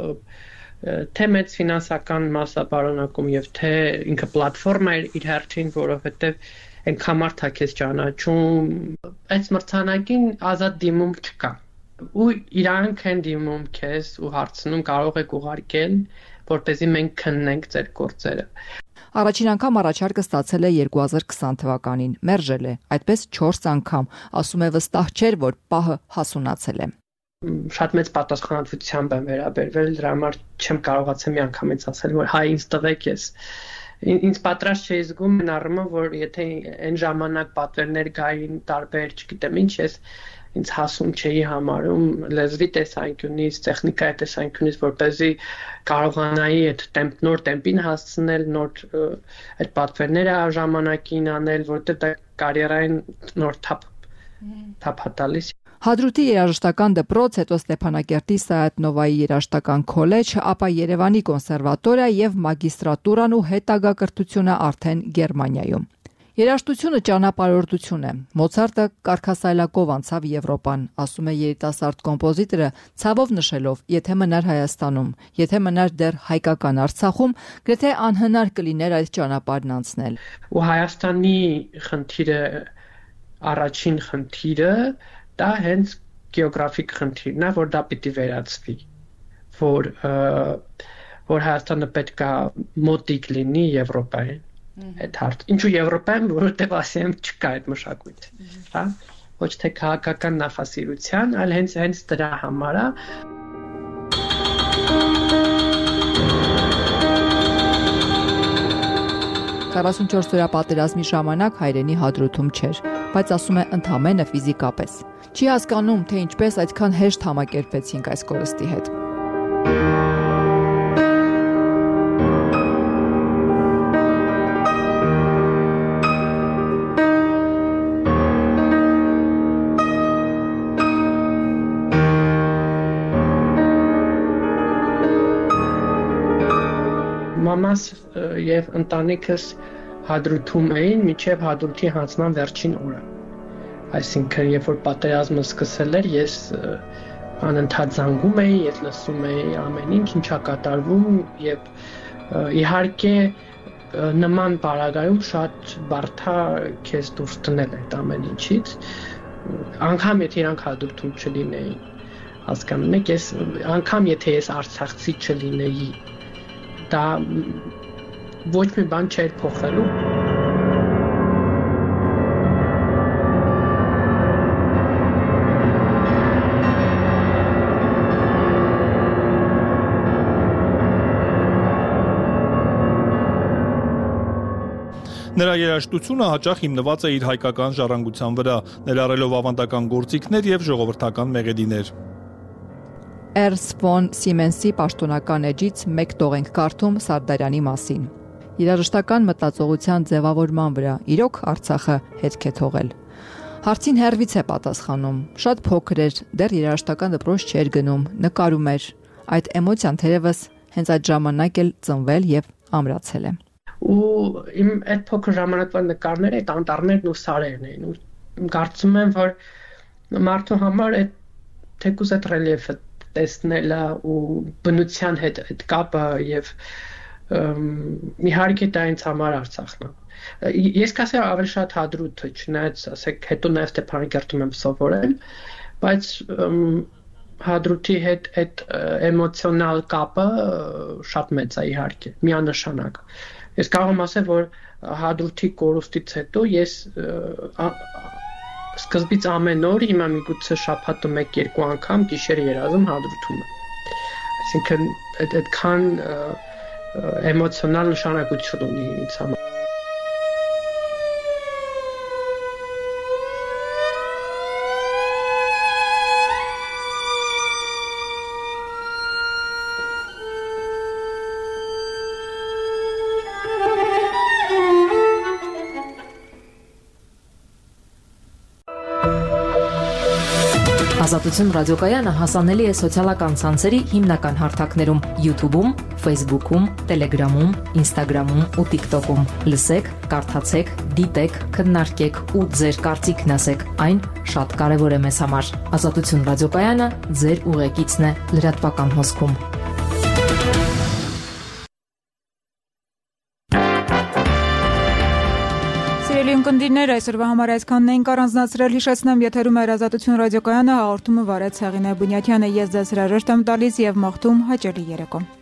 թե մեծ ֆինանսական մասը պարունակում եւ թե ինքը պլատֆորմա է իր հերթին, որովհետեւ Այնքան մարդ է քեզ ճանաչում, այս մրցանակին ազատ դիմում չկա։ Ու իրանք են դիմում քեզ ու հարցնում կարող եք ուղարկել, որպեսզի մենք քննենք ձեր գործերը։ Առաջին անգամ առաջարկը ստացել է 2020 թվականին, մերժել է, այդպես 4 անգամ, ասում է վստահ չէր, որ պահը հասունացել է։ Շատ մեծ պատասխանատվությամբ եմ վերաբերվել, դրա համար չեմ կարողացել միանգամից ասել, որ հայ ինձ տվեք ես։ Ինձ պատրաստ չէի զգում այն առումով, որ եթե այն ժամանակ պատվերներ գային տարբեր, չգիտեմ ինչ, ես ինձ հասուն չէի համարում լեզվի տեսանկյունից, տեխնիկայի տեսանկյունից, որպեսզի կարողանայի այդ նոր տեմպին հասցնել, նոր այդ պատվերները ժամանակին անել, որտեղ դա կարիերային նոր թափ տալիս։ Հադրութի երաժշտական դպրոց, հետո Ստեփանակերտի Սայաթնովայի երաժշտական քոլեջ, ապա Երևանի կոնսերվատորիա եւ մագիստրատուրան ու հետագա կրթությունը արդեն Գերմանիայում։ Երաժշտությունը ճանապարհորդություն է։ Մոցարտը կարգասայլակով անցավ Եվրոպան, ասում է երիտասարդ կոմպոզիտորը, ցավով նշելով, եթե մնար Հայաստանում, եթե մնար դեռ հայկական Արցախում, գրեթե անհնար կլիներ այդ ճանապարհն անցնել։ Ու Հայաստանի խնդիրը, առաջին խնդիրը դա հենց գեոգրաֆիկ խնդիրն է, որ դա պիտի վերացվի, որ Հայաստանը պետք է մոտիկ լինի Եվրոպային։ Այդ հարց։ Ինչու Եվրոպայում, որովհետև Ասիայում չկա այդ մշակույթը, հա? Ոչ թե քաղաքական նախասիրության, այլ հենց դրա համար է։ 44-օրյա պատերազմի ժամանակ հայրենի Հադրութում չէր, բայց ասում է ընդամենը ֆիզիկապես։ Չի հասկանում, թե ինչպես այդքան հեշտ համակերպվեցինք այս կորստի հետ։ Մամաս եւ ընտանիքս Հադրութում էին մինչեւ Հադրութի հանձնման վերջին օրը։ Այսինքն, երբ որ պատերազմը սկսել էր, ես անընդհատ զանգում էի, ես լսում էի ամեն ինչա կատարվում եւ իհարկե նման պարագայում շատ բարդ է քեզ դուրս տնել այդ ամեն ինչից։ Անկամ եթե իրանք Հադրութում չլինեին, հասկանում եք, ես անգամ եթե ես արցախցի չլինեի, դա ոչ մի բան չէր փոխելու։ Նրա երաժշտությունը հաճախ հիմնված է իր հայկական ժառանգության վրա, ներառելով ավանդական գործիքներ եւ ժողովրդական մեղեդիներ։ Ernst von Siemensի պաշտոնական էջից մեկ տող ենք կարդում Սարդարյանի մասին։ Երաժշտական մտածողության ձևավորման վրա իրոք Արցախը հետք է թողել։ Հարցին հերվից է պատասխանում։ Շատ փոքր էր, դեռ երաժշտական դպրոց չէր գնում, նկարում էր։ Այդ էմոցիան թերևս հենց այդ ժամանակ էլ ծնվել եւ ամրացել է։ Ու իմ այդ փոքր ժամանակվա նկարները այդ անտառներն ու սարերն էին։ Ու կարծում եմ, որ մարդու համար այդ թեկուզ այդ ռելիեֆը տեսնելը ու բնության հետ այդ կապը եւ իհարկե դա ինձ համար Արցախն է։ Ես կասեմ ավելի շատ Հադրութը, չնայած ասեք հետո նաեւ Ստեփանագերտում եմ սովորել, բայց Հադրութի հետ այդ էմոցիոնալ կապը շատ մեծ է իհարկե, միանշանակ։ Ես կարող եմ ասել, որ Հադրութի կորուստից հետո ես սկզբից ամեն օր հիմա միգուցե շաբաթը 1-2 անգամ գիշերը երազում Հադրութում եմ։ Այսինքն այդքան էմոցիոնալ նշանակություն ունի ինձ համար։ Ազատություն ռադիոկայանը հասանելի է սոցիալական ցանցերի հիմնական հարթակներում՝ YouTube-ում, Facebook-ում, Telegram-ում, Instagram-ում ու TikTok-ում։ Լսեք, կարդացեք, դիտեք, քննարկեք ու ձեր կարծիքն ասեք։ Այն շատ կարևոր է մեզ համար։ Ազատություն ռադիոկայանը ձեր ուղեկիցն է լրատվական հոսքում։ Ընկերներ, այսօրվա համար այսքանն էինք առանձնացրել, հիշեցնեմ, եթերում էր Ազատություն ռադիոկայանը, հաղորդումը վարեց Հեղինե Բունյաթյանը, ես ձեզ հրաժեշտ եմ տալիս եւ մաղթում հաճելի երեկո։